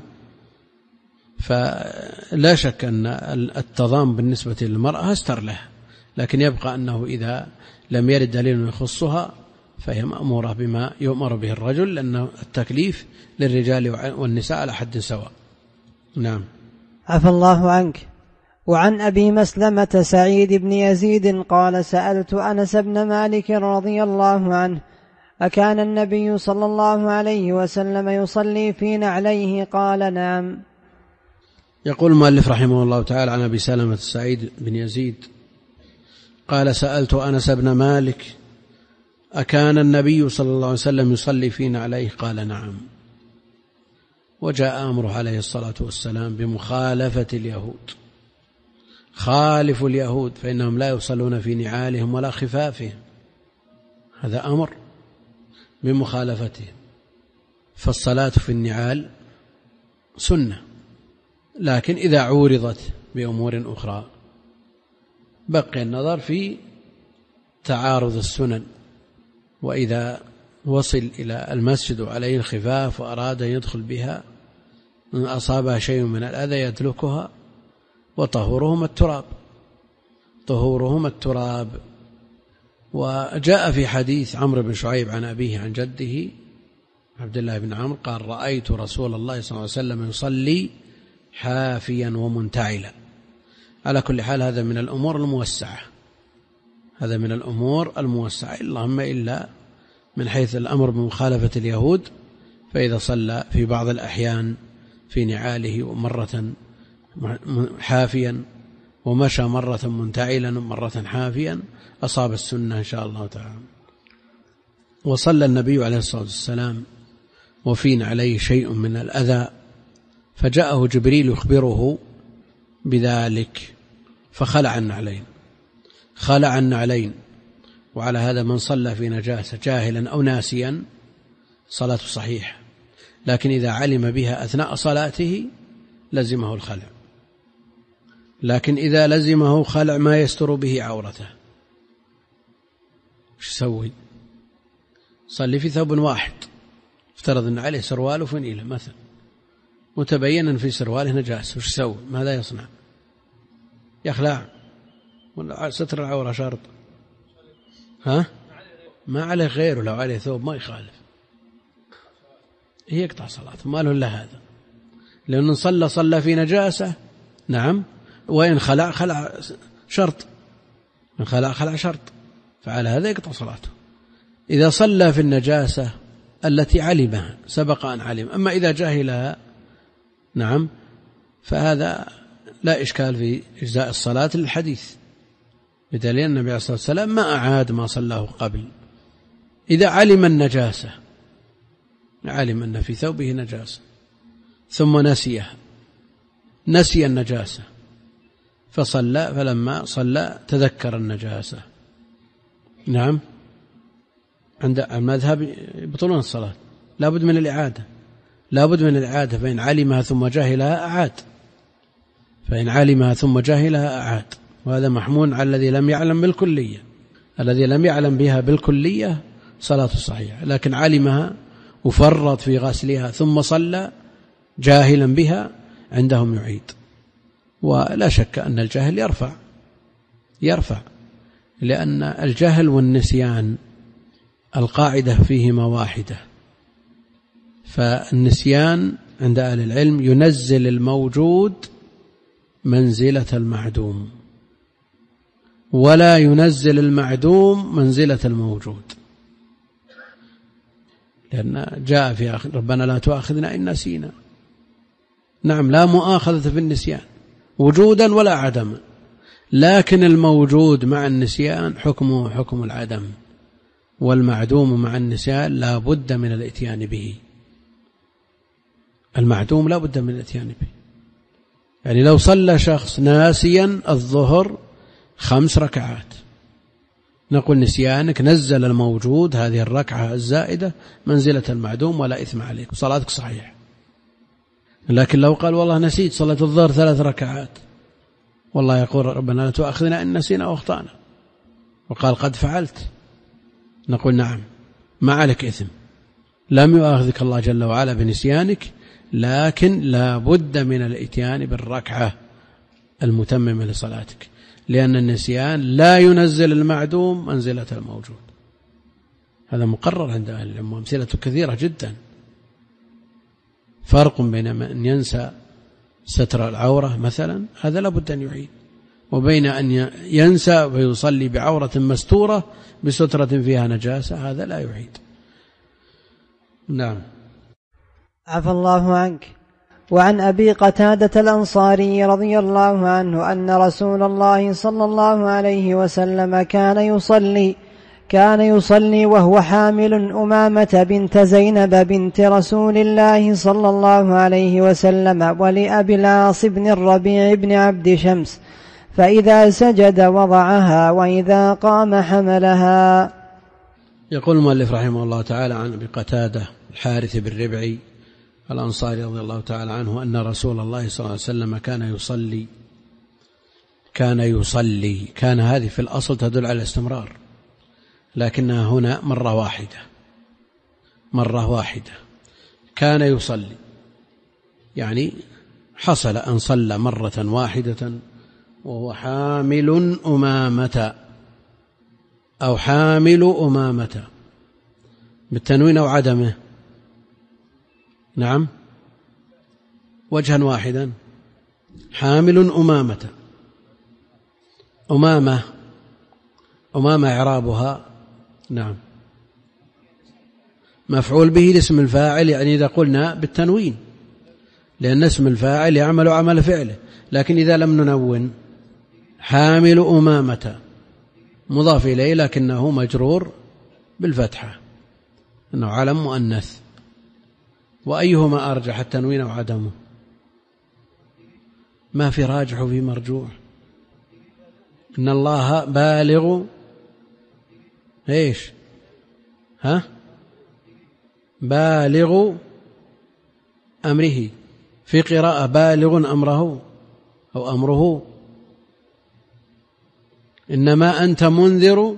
فلا شك أن التضام بالنسبة للمرأة أستر لها، لكن يبقى أنه إذا لم يرد دليل يخصها فهي مأمورة بما يؤمر به الرجل، لأن التكليف للرجال والنساء على حد سواء. نعم. عفى الله عنك. وعن أبي مسلمة سعيد بن يزيد قال سألت أنس بن مالك رضي الله عنه أكان النبي صلى الله عليه وسلم يصلي في نعليه؟ قال نعم. يقول المؤلف رحمه الله تعالى عن أبي سلمة سعيد بن يزيد قال سألت أنس بن مالك أكان النبي صلى الله عليه وسلم يصلي في نعليه؟ قال نعم. وجاء أمره عليه الصلاة والسلام بمخالفة اليهود. خالفوا اليهود فإنهم لا يصلون في نعالهم ولا خفافهم، هذا أمر بمخالفتهم. فالصلاة في النعال سنة، لكن إذا عورضت بأمور أخرى بقي النظر في تعارض السنن. وإذا وصل إلى المسجد عليه الخفاف وأراد أن يدخل بها إن أصابها شيء من الأذى يدلكها، وطهورهم التراب طهورهم التراب. وجاء في حديث عمرو بن شعيب عن أبيه عن جده عبد الله بن عمرو قال رأيت رسول الله صلى الله عليه وسلم يصلي حافيا ومنتعلا. على كل حال هذا من الأمور الموسعة، هذا من الأمور الموسعة، اللهم إلا من حيث الأمر بمخالفة اليهود، فإذا صلى في بعض الأحيان في نعاله ومرة حافيا ومشى مرة منتعلا ومرة حافيا أصاب السنة إن شاء الله تعالى. وصلى النبي عليه الصلاة والسلام وفين عليه شيء من الأذى، فجاءه جبريل يخبره بذلك فخلع النعلين خلع النعلين. وعلى هذا من صلى في نجاسة جاهلا أو ناسيا صلاته صحيحة، لكن إذا علم بها أثناء صلاته لزمه الخلع. لكن إذا لزمه خلع ما يستر به عورته وش يسوي؟ صلي في ثوب واحد، افترض أن عليه سروال وفنيلة مثلا، متبينا في سرواله نجاسة، وش يسوي؟ ماذا يصنع؟ يخلع ولا ستر العورة شرط؟ ها؟ ما عليه غيره، لو عليه ثوب ما يخالف، هي يقطع صلاته، ما له إلا هذا، لأنه صلى صلى في نجاسة. نعم. وإن خلع خلع شرط، إن خلع خلع شرط، فعلى هذا يقطع صلاته إذا صلى في النجاسة التي علمها سبق أن علم. أما إذا جاهلها نعم فهذا لا إشكال في إجزاء الصلاة للحديث، بدليل النبي عليه الصلاة والسلام ما أعاد ما صلاه قبل. إذا علم النجاسة، علم أن في ثوبه نجاسة ثم نسيها نسي النجاسة فصلى، فلما صلى تذكر النجاسة نعم عند المذهب يبطلون الصلاة، لا بد من الإعادة لا بد من الإعادة فإن علمها ثم جاهلها أعاد فإن علمها ثم جاهلها أعاد. وهذا محمول على الذي لم يعلم بالكلية، الذي لم يعلم بها بالكلية صلاة صحيحة، لكن علمها وفرط في غسلها ثم صلى جاهلا بها عندهم يعيد. ولا شك أن الجهل يرفع يرفع لأن الجهل والنسيان القاعدة فيهما واحدة، فالنسيان عند أهل العلم ينزل الموجود منزلة المعدوم، ولا ينزل المعدوم منزلة الموجود، لأن جاء في آخر ربنا لا تؤاخذنا إن نسينا. نعم لا مؤاخذة في النسيان وجودا ولا عدما، لكن الموجود مع النسيان حكمه حكم العدم، والمعدوم مع النسيان لا بد من الاتيان به. المعدوم لا بد من الاتيان به. يعني لو صلى شخص ناسيا الظهر خمس ركعات نقول نسيانك نزل الموجود هذه الركعة الزائدة منزلة المعدوم ولا إثم عليك صلاتك صحيح. لكن لو قال والله نسيت صلاة الظهر ثلاث ركعات والله يقول ربنا لا تؤاخذنا إن نسينا وأخطأنا، وقال قد فعلت، نقول نعم ما عليك إثم، لم يؤاخذك الله جل وعلا بنسيانك، لكن لا بد من الإتيان بالركعة المتممة لصلاتك، لأن النسيان لا ينزل المعدوم منزلة الموجود. هذا مقرر عند أهل العلم، وأمثلة كثيرة جدا. فرق بين من ينسى ستر العورة مثلا، هذا لا بد أن يعيد، وبين أن ينسى ويصلي بعورة مستورة بسترة فيها نجاسة، هذا لا يعيد. نعم. عفى الله عنك. وعن أبي قتادة الأنصاري رضي الله عنه أن رسول الله صلى الله عليه وسلم كان يصلي كان يصلي وهو حامل أمامة بنت زينب بنت رسول الله صلى الله عليه وسلم ولأبي العاص بن الربيع بن عبد شمس، فإذا سجد وضعها وإذا قام حملها. يقول المؤلف رحمه الله تعالى عن أبي قتادة الحارث بن ربعي الأنصاري رضي الله تعالى عنه أن رسول الله صلى الله عليه وسلم كان يصلي كان يصلي كان هذه في الأصل تدل على الاستمرار، لكنها هنا مرة واحدة مرة واحدة كان يصلي، يعني حصل أن صلى مرة واحدة وهو حامل أمامة أو حامل أمامة بالتنوين أو عدمه. نعم، وجها واحدا، حامل أمامة. أمامة أمامة إعرابها نعم مفعول به لاسم الفاعل، يعني إذا قلنا بالتنوين لأن اسم الفاعل يعمل عمل فعله، لكن إذا لم ننون حامل أمامة مضاف إليه لكنه مجرور بالفتحة أنه علم مؤنث. وأيهما أرجح التنوين أو عدمه؟ ما في راجح وفي مرجوح. إن الله بالغ إيش ها بالغ أمره، في قراءة بالغ أمره أو أمره. إنما أنت منذر.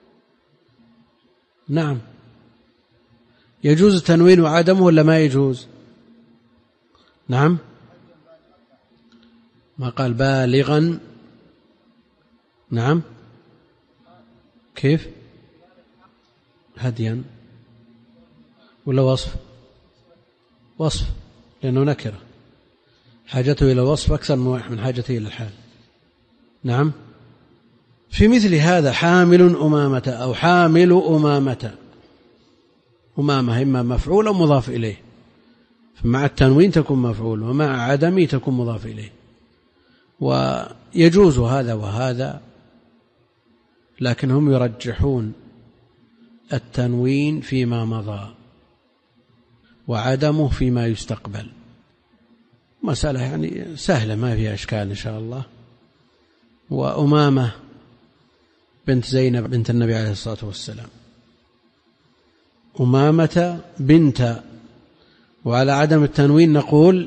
نعم، يجوز التنوين وعدمه ولا ما يجوز؟ نعم، ما قال بالغا. نعم، كيف هديا ولا وصف؟ وصف، لأنه نكرة حاجته إلى الوصف أكثر من حاجته إلى الحال. نعم، في مثل هذا حامل أمامة أو حامل أمامة، أمامة إما مفعول أو مضاف إليه، فمع التنوين تكون مفعول ومع عدمه تكون مضاف إليه، ويجوز هذا وهذا، لكن هم يرجحون التنوين فيما مضى وعدمه فيما يستقبل. مسألة يعني سهلة ما فيها إشكال إن شاء الله. وأمامة بنت زينب بنت النبي عليه الصلاة والسلام، أمامة بنت، وعلى عدم التنوين نقول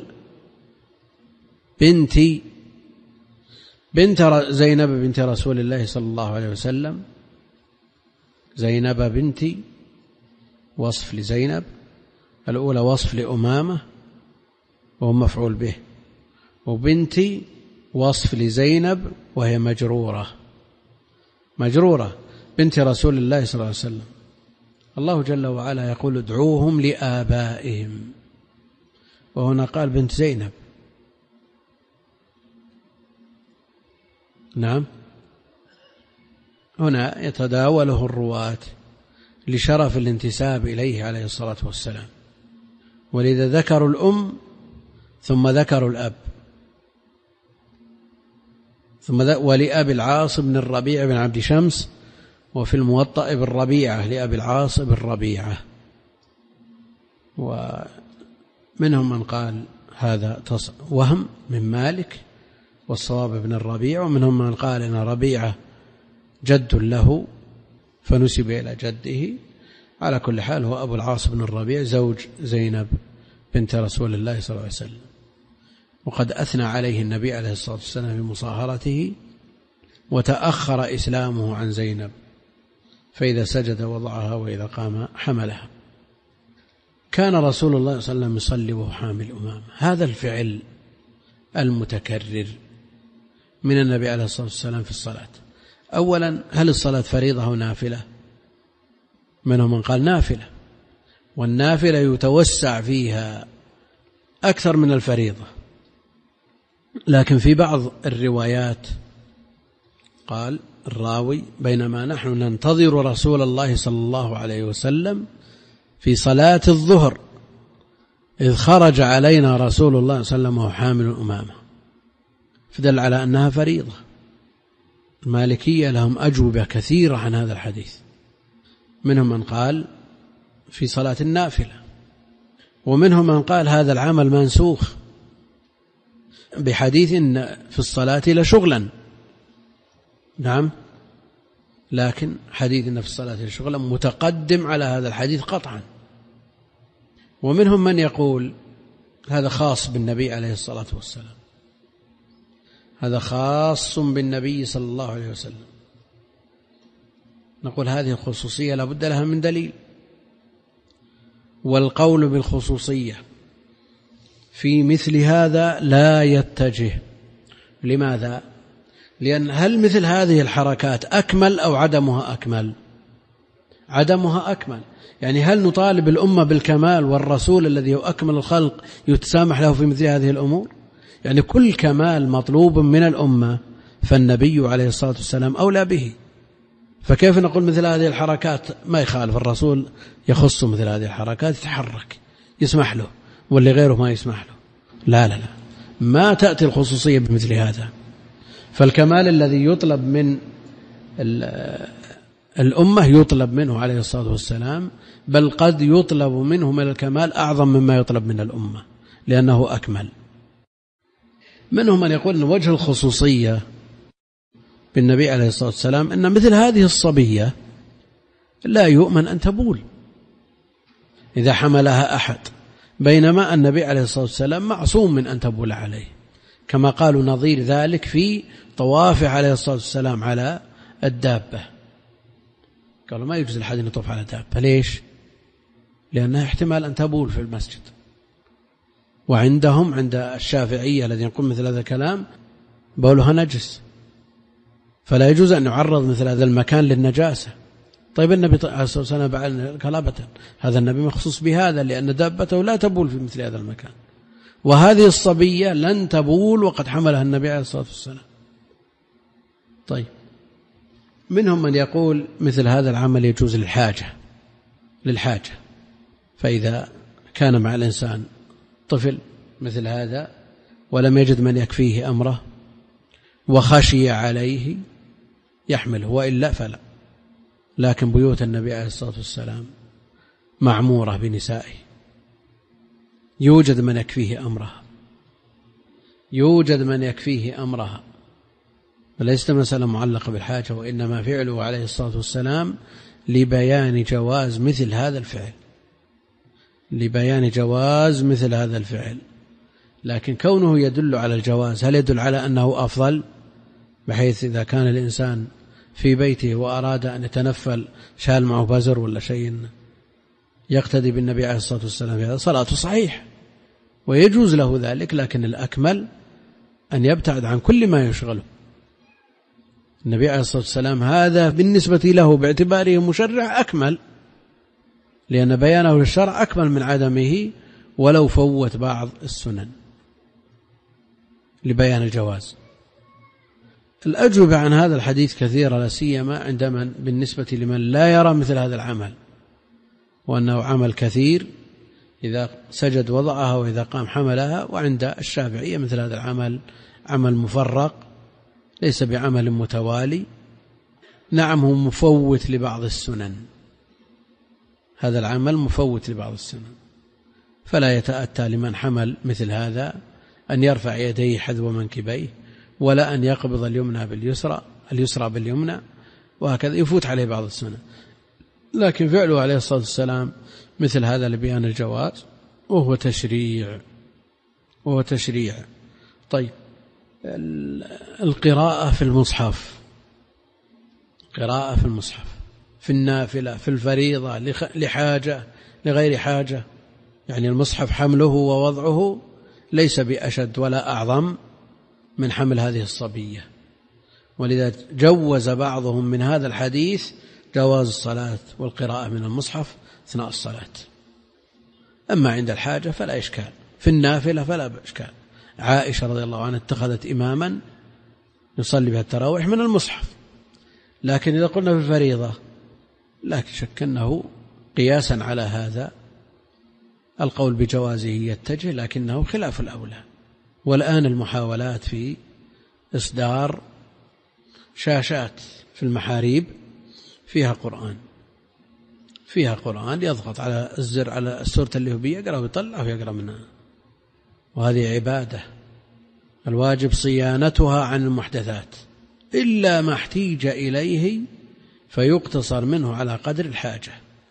بنتي، بنت زينب بنت رسول الله صلى الله عليه وسلم. زينب بنتي وصف لزينب، الأولى وصف لأمامة وهو مفعول به، وبنتي وصف لزينب وهي مجرورة مجرورة بنت رسول الله صلى الله عليه وسلم. الله جل وعلا يقول ادعوهم لآبائهم، وهنا قال بنت زينب. نعم، هنا يتداوله الرواة لشرف الانتساب إليه عليه الصلاة والسلام، ولذا ذكروا الأم ثم ذكروا الأب، ثم ولأبي العاص بن الربيع بن عبد شمس، وفي الموطأ بن ربيعة لأبي العاص بن ربيعة. ومنهم من قال هذا وهم من مالك والصواب ابن الربيع، ومنهم من قال إن ربيعة جد له فنسب إلى جده. على كل حال هو أبو العاص بن الربيع زوج زينب بنت رسول الله صلى الله عليه وسلم. وقد أثنى عليه النبي عليه الصلاة والسلام بمصاهرته، وتأخر إسلامه عن زينب، فإذا سجد وضعها وإذا قام حملها. كان رسول الله صلى الله عليه وسلم يصلي وهو حامل أمامة. هذا الفعل المتكرر من النبي عليه الصلاة والسلام في الصلاة، أولا هل الصلاة فريضة أو نافلة؟ منهم من قال نافلة، والنافلة يتوسع فيها أكثر من الفريضة، لكن في بعض الروايات قال الراوي بينما نحن ننتظر رسول الله صلى الله عليه وسلم في صلاة الظهر إذ خرج علينا رسول الله صلى الله عليه وسلم وهو حامل أمامه، فدل على أنها فريضة. المالكية لهم أجوبة كثيرة عن هذا الحديث، منهم من قال في صلاة النافلة، ومنهم من قال هذا العمل منسوخ بحديث إن في الصلاة لشغلا. نعم، لكن حديث إن في الصلاة لشغلا متقدم على هذا الحديث قطعا. ومنهم من يقول هذا خاص بالنبي عليه الصلاة والسلام، هذا خاص بالنبي صلى الله عليه وسلم. نقول هذه الخصوصية لا بد لها من دليل، والقول بالخصوصية في مثل هذا لا يتجه. لماذا؟ لأن هل مثل هذه الحركات أكمل أو عدمها أكمل؟ عدمها أكمل. يعني هل نطالب الأمة بالكمال والرسول الذي هو أكمل الخلق يتسامح له في مثل هذه الأمور؟ يعني كل كمال مطلوب من الأمة فالنبي عليه الصلاة والسلام أولى به، فكيف نقول مثل هذه الحركات ما يخالف الرسول يخص مثل هذه الحركات يتحرك يسمح له واللي غيره ما يسمح له؟ لا لا لا، ما تأتي الخصوصية بمثل هذا. فالكمال الذي يطلب من الأمة يطلب منه عليه الصلاة والسلام، بل قد يطلب منه من الكمال أعظم مما يطلب من الأمة لأنه أكمل. منهم من يقول أن وجه الخصوصية بالنبي عليه الصلاة والسلام أن مثل هذه الصبية لا يؤمن أن تبول إذا حملها أحد، بينما النبي عليه الصلاة والسلام معصوم من أن تبول عليه، كما قالوا نظير ذلك في طوافه عليه الصلاة والسلام على الدابة. قالوا ما يجوز لأحد أن يطوف على دابة. ليش؟ لأنها احتمال أن تبول في المسجد، وعندهم عند الشافعية الذين يقول مثل هذا الكلام بولها نجس، فلا يجوز أن يعرض مثل هذا المكان للنجاسة. طيب النبي عليه الصلاة والسلام بعد كلابة، هذا النبي مخصوص بهذا لأن دابته لا تبول في مثل هذا المكان، وهذه الصبية لن تبول وقد حملها النبي عليه الصلاة والسلام. طيب منهم من يقول مثل هذا العمل يجوز للحاجة للحاجة فإذا كان مع الإنسان طفل مثل هذا ولم يجد من يكفيه أمره وخشي عليه يحمله، وإلا فلا. لكن بيوت النبي عليه الصلاة والسلام معمورة بنسائه، يوجد من يكفيه أمرها يوجد من يكفيه أمرها فليست مسألة معلقة بالحاجة، وإنما فعله عليه الصلاة والسلام لبيان جواز مثل هذا الفعل لبيان جواز مثل هذا الفعل لكن كونه يدل على الجواز هل يدل على أنه أفضل؟ بحيث إذا كان الإنسان في بيته وأراد أن يتنفل شال معه بزر ولا شيء يقتدي بالنبي عليه الصلاة والسلام في هذا صلاته صحيح ويجوز له ذلك، لكن الأكمل أن يبتعد عن كل ما يشغله. النبي عليه الصلاة والسلام هذا بالنسبة له باعتباره مشرع أكمل، لأن بيانه للشرع أكمل من عدمه ولو فوت بعض السنن لبيان الجواز. الأجوبة عن هذا الحديث كثيرة، لا سيما عند من بالنسبة لمن لا يرى مثل هذا العمل وأنه عمل كثير إذا سجد وضعها وإذا قام حملها، وعند الشافعية مثل هذا العمل عمل مفرق ليس بعمل متوالي. نعم هو مفوت لبعض السنن، هذا العمل مفوت لبعض السنن، فلا يتأتى لمن حمل مثل هذا أن يرفع يديه حذو منكبيه ولا أن يقبض اليمنى باليسرى اليسرى باليمنى وهكذا، يفوت عليه بعض السنن. لكن فعله عليه الصلاة والسلام مثل هذا لبيان الجواز، وهو تشريع وهو تشريع طيب القراءة في المصحف، قراءة في المصحف في النافلة في الفريضة لحاجة لغير حاجة، يعني المصحف حمله ووضعه ليس بأشد ولا أعظم من حمل هذه الصبية، ولذا جوز بعضهم من هذا الحديث جواز الصلاة والقراءة من المصحف أثناء الصلاة. أما عند الحاجة فلا إشكال، في النافلة فلا إشكال. عائشة رضي الله عنها اتخذت إماما يصلي بها التراويح من المصحف، لكن إذا قلنا في الفريضة لا شك أنه قياسا على هذا القول بجوازه يتجه، لكنه خلاف الأولى. والآن المحاولات في إصدار شاشات في المحاريب فيها قرآن، فيها قرآن يضغط على الزر على السورة اللي هو بيقرأ ويطلع ويقرأ منها، وهذه عبادة الواجب صيانتها عن المحدثات إلا ما احتيج إليه فيقتصر منه على قدر الحاجة،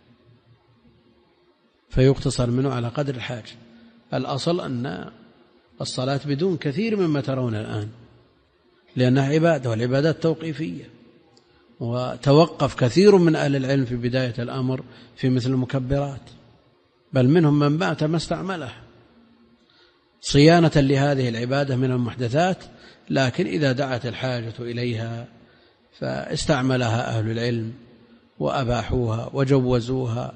فيقتصر منه على قدر الحاجة. الأصل أن الصلاة بدون كثير مما ترون الآن، لأنها عبادة والعبادات توقيفية، وتوقف كثير من أهل العلم في بداية الأمر في مثل المكبرات، بل منهم من مات ما استعملها صيانة لهذه العبادة من المحدثات، لكن إذا دعت الحاجة إليها فاستعملها أهل العلم وأباحوها وجوزوها،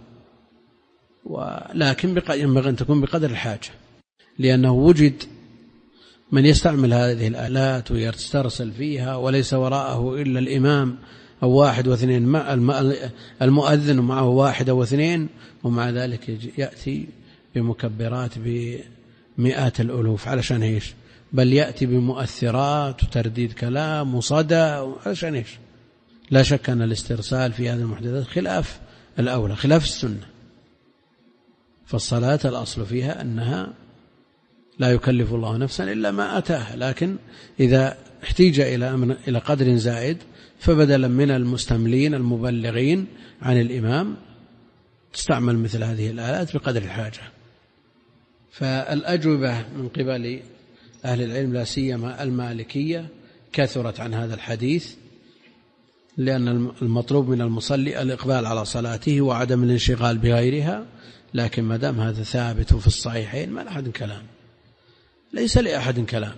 ولكن ينبغي أن تكون بقدر الحاجة، لأنه وجد من يستعمل هذه الآلات ويسترسل فيها وليس وراءه إلا الإمام أو واحد واثنين مع المؤذن ومعه واحد أو اثنين، ومع ذلك يأتي بمكبرات بمئات الألوف علشان إيش؟ بل يأتي بمؤثرات وترديد كلام وصدى علشان إيش؟ لا شك أن الاسترسال في هذه المحدثات خلاف الأولى، خلاف السنة. فالصلاة الأصل فيها أنها لا يكلف الله نفسا إلا ما أتاها، لكن إذا احتيج إلى إلى قدر زائد فبدلا من المستملين المبلغين عن الإمام تستعمل مثل هذه الآلات بقدر الحاجة. فالأجوبة من قبل أهل العلم لا سيما المالكية كثرت عن هذا الحديث، لأن المطلوب من المصلي الإقبال على صلاته وعدم الانشغال بغيرها، لكن ما دام هذا ثابت في الصحيحين ما لأحد كلام، ليس لأحد كلام.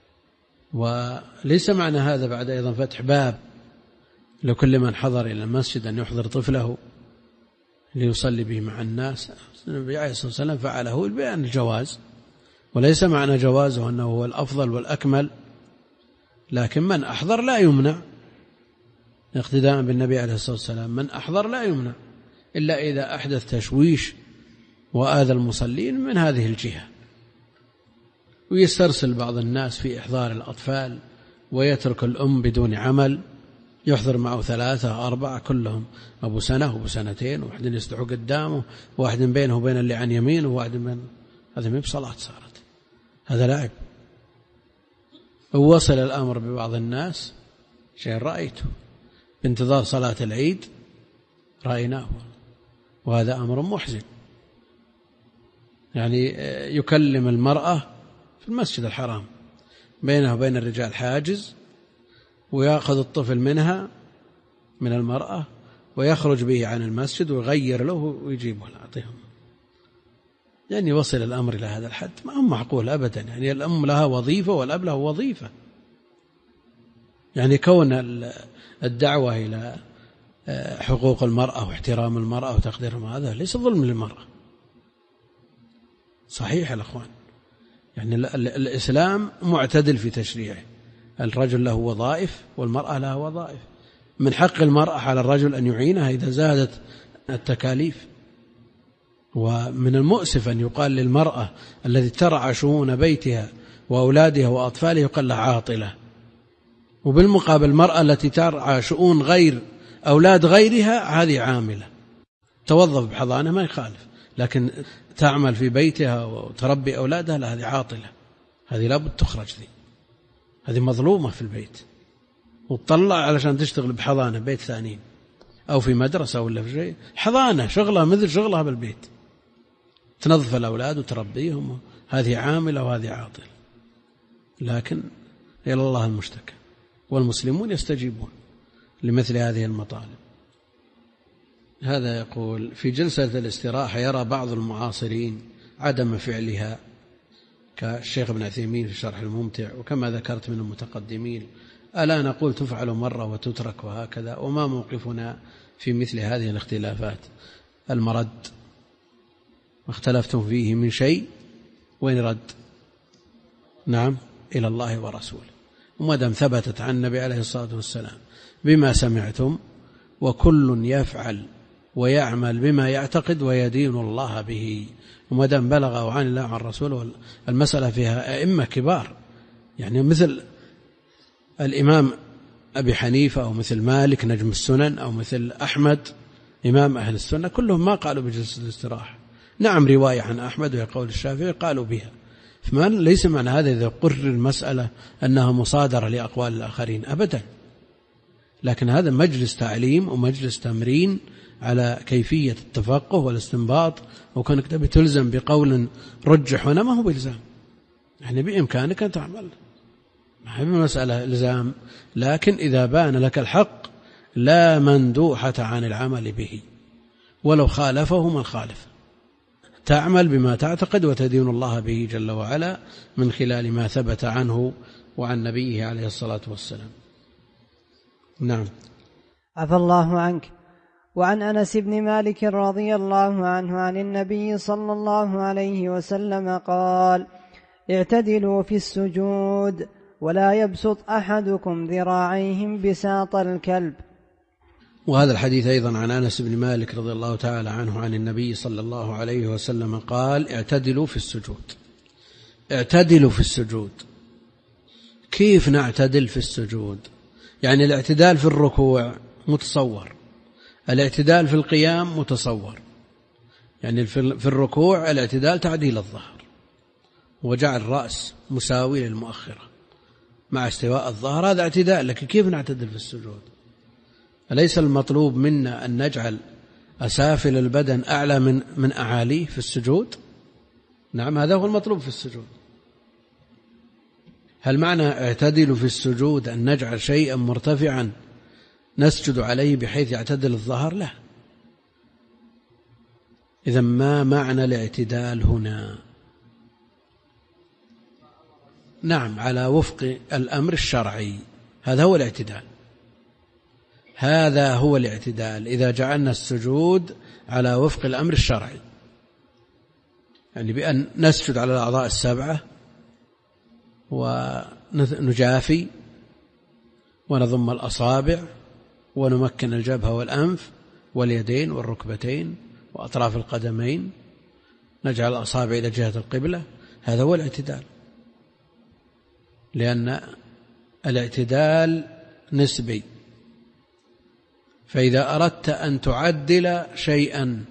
وليس معنى هذا بعد أيضا فتح باب لكل من حضر إلى المسجد أن يحضر طفله ليصلي به مع الناس. النبي عليه الصلاة والسلام فعله بيان الجواز، وليس معنى جوازه أنه هو الأفضل والأكمل، لكن من أحضر لا يمنع، اقتداء بالنبي عليه الصلاة والسلام، من أحضر لا يمنع إلا إذا أحدث تشويش وآذى المصلين من هذه الجهة. ويسترسل بعض الناس في إحضار الأطفال ويترك الأم بدون عمل، يحضر معه ثلاثة أربعة كلهم أبو سنة وأبو سنتين، واحد يستحق قدامه، واحد بينه وبين اللي عن يمينه، وواحد بين، هذا ما بصلاة صارت، هذا لعب. ووصل الأمر ببعض الناس شيء رأيته بانتظار صلاة العيد رأيناه، وهذا أمر محزن. يعني يكلم المرأة في المسجد الحرام بينه وبين الرجال حاجز، ويأخذ الطفل منها من المرأة ويخرج به عن المسجد ويغير له ويجيبه يعطيهم. يعني وصل الأمر إلى هذا الحد، ما هو معقول أبدا. يعني الأم لها وظيفة والأب له وظيفة، يعني كون الدعوة إلى حقوق المرأة واحترام المرأة وتقديرها هذا ليس ظلم للمرأة، صحيح الأخوان. يعني الإسلام معتدل في تشريعه، الرجل له وظائف والمرأة لها وظائف، من حق المرأة على الرجل أن يعينها إذا زادت التكاليف. ومن المؤسف أن يقال للمرأة التي ترعى شؤون بيتها وأولادها وأطفالها يقال لها عاطلة، وبالمقابل المرأة التي ترعى شؤون غير أولاد غيرها هذه عاملة، توظف بحضانة ما يخالف، لكن تعمل في بيتها وتربي أولادها لا، هذه عاطلة، هذه لابد تخرج، ذي هذه مظلومة في البيت، وتطلع علشان تشتغل بحضانة بيت ثانيين أو في مدرسة ولا في شيء. حضانة شغلها مثل شغلها بالبيت، تنظف الأولاد وتربيهم، هذه عاملة وهذه عاطلة. لكن إلى الله المشتكى، والمسلمون يستجيبون لمثل هذه المطالب. هذا يقول: في جلسة الاستراحة يرى بعض المعاصرين عدم فعلها كالشيخ ابن عثيمين في شرح الممتع، وكما ذكرت من المتقدمين. ألا نقول تفعل مرة وتترك وهكذا؟ وما موقفنا في مثل هذه الاختلافات؟ المرد ما اختلفتم فيه من شيء وين رد؟ نعم، إلى الله ورسوله. وما دام ثبتت عن النبي عليه الصلاة والسلام بما سمعتم، وكل يفعل ويعمل بما يعتقد ويدين الله به، وما دام بلغوا عن الله عن رسوله. المسألة فيها أئمة كبار، يعني مثل الإمام أبي حنيفة أو مثل مالك نجم السنن أو مثل أحمد إمام أهل السنة، كلهم ما قالوا بجلسة الاستراحة. نعم، رواية عن أحمد وهي قول الشافعي قالوا بها، فما ليس معنى هذا إذا قرر المسألة أنها مصادرة لأقوال الآخرين أبدا، لكن هذا مجلس تعليم ومجلس تمرين على كيفية التفقه والاستنباط. وكانك تبي تلزم بقول رجح هنا ما هو بإلزام، يعني بإمكانك أن تعمل، ما هي مسألة إلزام. لكن إذا بان لك الحق لا مندوحة عن العمل به ولو خالفه من خالف، تعمل بما تعتقد وتدين الله به جل وعلا من خلال ما ثبت عنه وعن نبيه عليه الصلاة والسلام. نعم. عفى الله عنك. وعن أنس بن مالك رضي الله عنه عن النبي صلى الله عليه وسلم قال: اعتدلوا في السجود ولا يبسط أحدكم ذراعيهم بساط الكلب. وهذا الحديث أيضا عن أنس بن مالك رضي الله تعالى عنه عن النبي صلى الله عليه وسلم قال: اعتدلوا في السجود. اعتدلوا في السجود. كيف نعتدل في السجود؟ يعني الاعتدال في الركوع متصور، الاعتدال في القيام متصور. يعني في الركوع الاعتدال تعديل الظهر وجعل الرأس مساوي للمؤخرة مع استواء الظهر، هذا اعتدال. لكن كيف نعتدل في السجود؟ أليس المطلوب منا أن نجعل أسافل البدن أعلى من من أعاليه في السجود؟ نعم، هذا هو المطلوب في السجود. هل معنى اعتدلوا في السجود أن نجعل شيئا مرتفعا نسجد عليه بحيث يعتدل الظهر؟ لا. إذن ما معنى الاعتدال هنا؟ نعم، على وفق الأمر الشرعي، هذا هو الاعتدال. هذا هو الاعتدال إذا جعلنا السجود على وفق الأمر الشرعي، يعني بأن نسجد على الأعضاء السبعة ونجافي ونضم الأصابع ونمكن الجبهة والأنف واليدين والركبتين وأطراف القدمين، نجعل الأصابع إلى جهة القبلة. هذا هو الاعتدال، لأن الاعتدال نسبي. فإذا أردت أن تعدل شيئا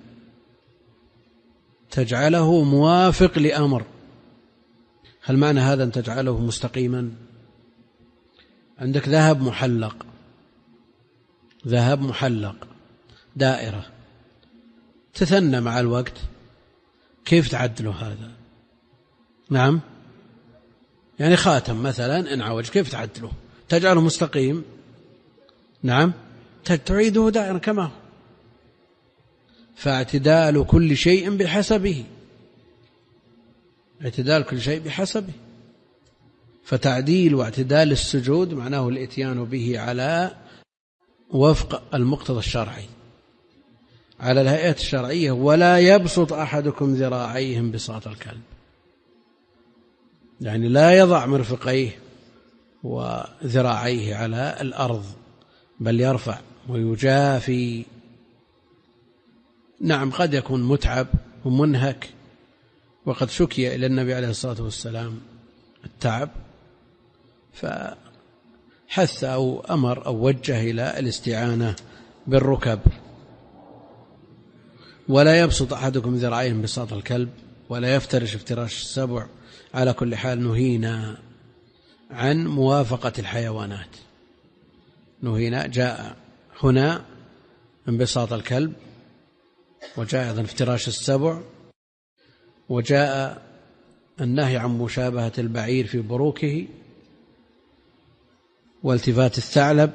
تجعله موافق لأمر، هل معنى هذا أن تجعله مستقيما؟ عندك ذهب محلق، ذهب محلق دائرة تثنى مع الوقت، كيف تعدله هذا؟ نعم، يعني خاتم مثلا انعوج، كيف تعدله؟ تجعله مستقيم؟ نعم، تعيده دائرة كما هو. فاعتدال كل شيء بحسبه، اعتدال كل شيء بحسبه. فتعديل واعتدال السجود معناه الاتيان به على وفق المقتضى الشرعي، على الهيئة الشرعية. ولا يبسط أحدكم ذراعيهم بساط الكلب، يعني لا يضع مرفقيه وذراعيه على الأرض، بل يرفع ويجافي. نعم، قد يكون متعب ومنهك، وقد شكي إلى النبي عليه الصلاة والسلام التعب فحث أو أمر أو وجه إلى الاستعانة بالركب. ولا يبسط أحدكم ذراعيهم بساط الكلب ولا يفترش افتراش السبع. على كل حال نهينا عن موافقة الحيوانات، نهينا. جاء هنا انبساط الكلب، وجاء أيضا افتراش السبع، وجاء النهي عن مشابهة البعير في بروكه والتفات الثعلب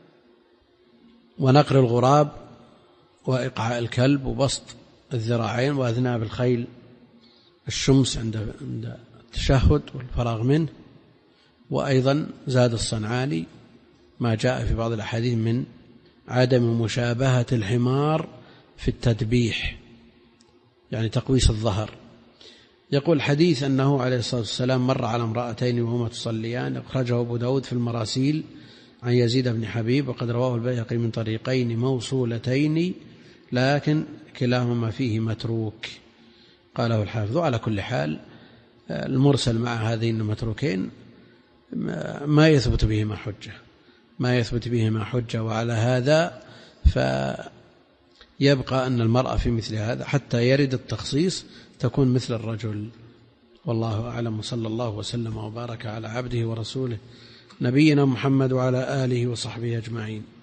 ونقر الغراب وإقعاء الكلب وبسط الذراعين وأذناب الخيل الشمس عند التشهد والفراغ منه. وأيضا زاد الصنعاني ما جاء في بعض الأحاديث من عدم مشابهة الحمار في التدبيح، يعني تقويس الظهر. يقول الحديث أنه عليه الصلاة والسلام مر على امرأتين وهما تصليان، أخرجه أبو داود في المراسيل عن يزيد بن حبيب، وقد رواه البيهقي من طريقين موصولتين لكن كلاهما فيه متروك، قاله الحافظ. على كل حال المرسل مع هذين المتروكين ما يثبت بهما حجة ما يثبت بهما حجة وعلى هذا فيبقى أن المرأة في مثل هذا حتى يرد التخصيص تكون مثل الرجل، والله أعلم. صلى الله وسلم وبارك على عبده ورسوله نبينا محمد وعلى آله وصحبه أجمعين.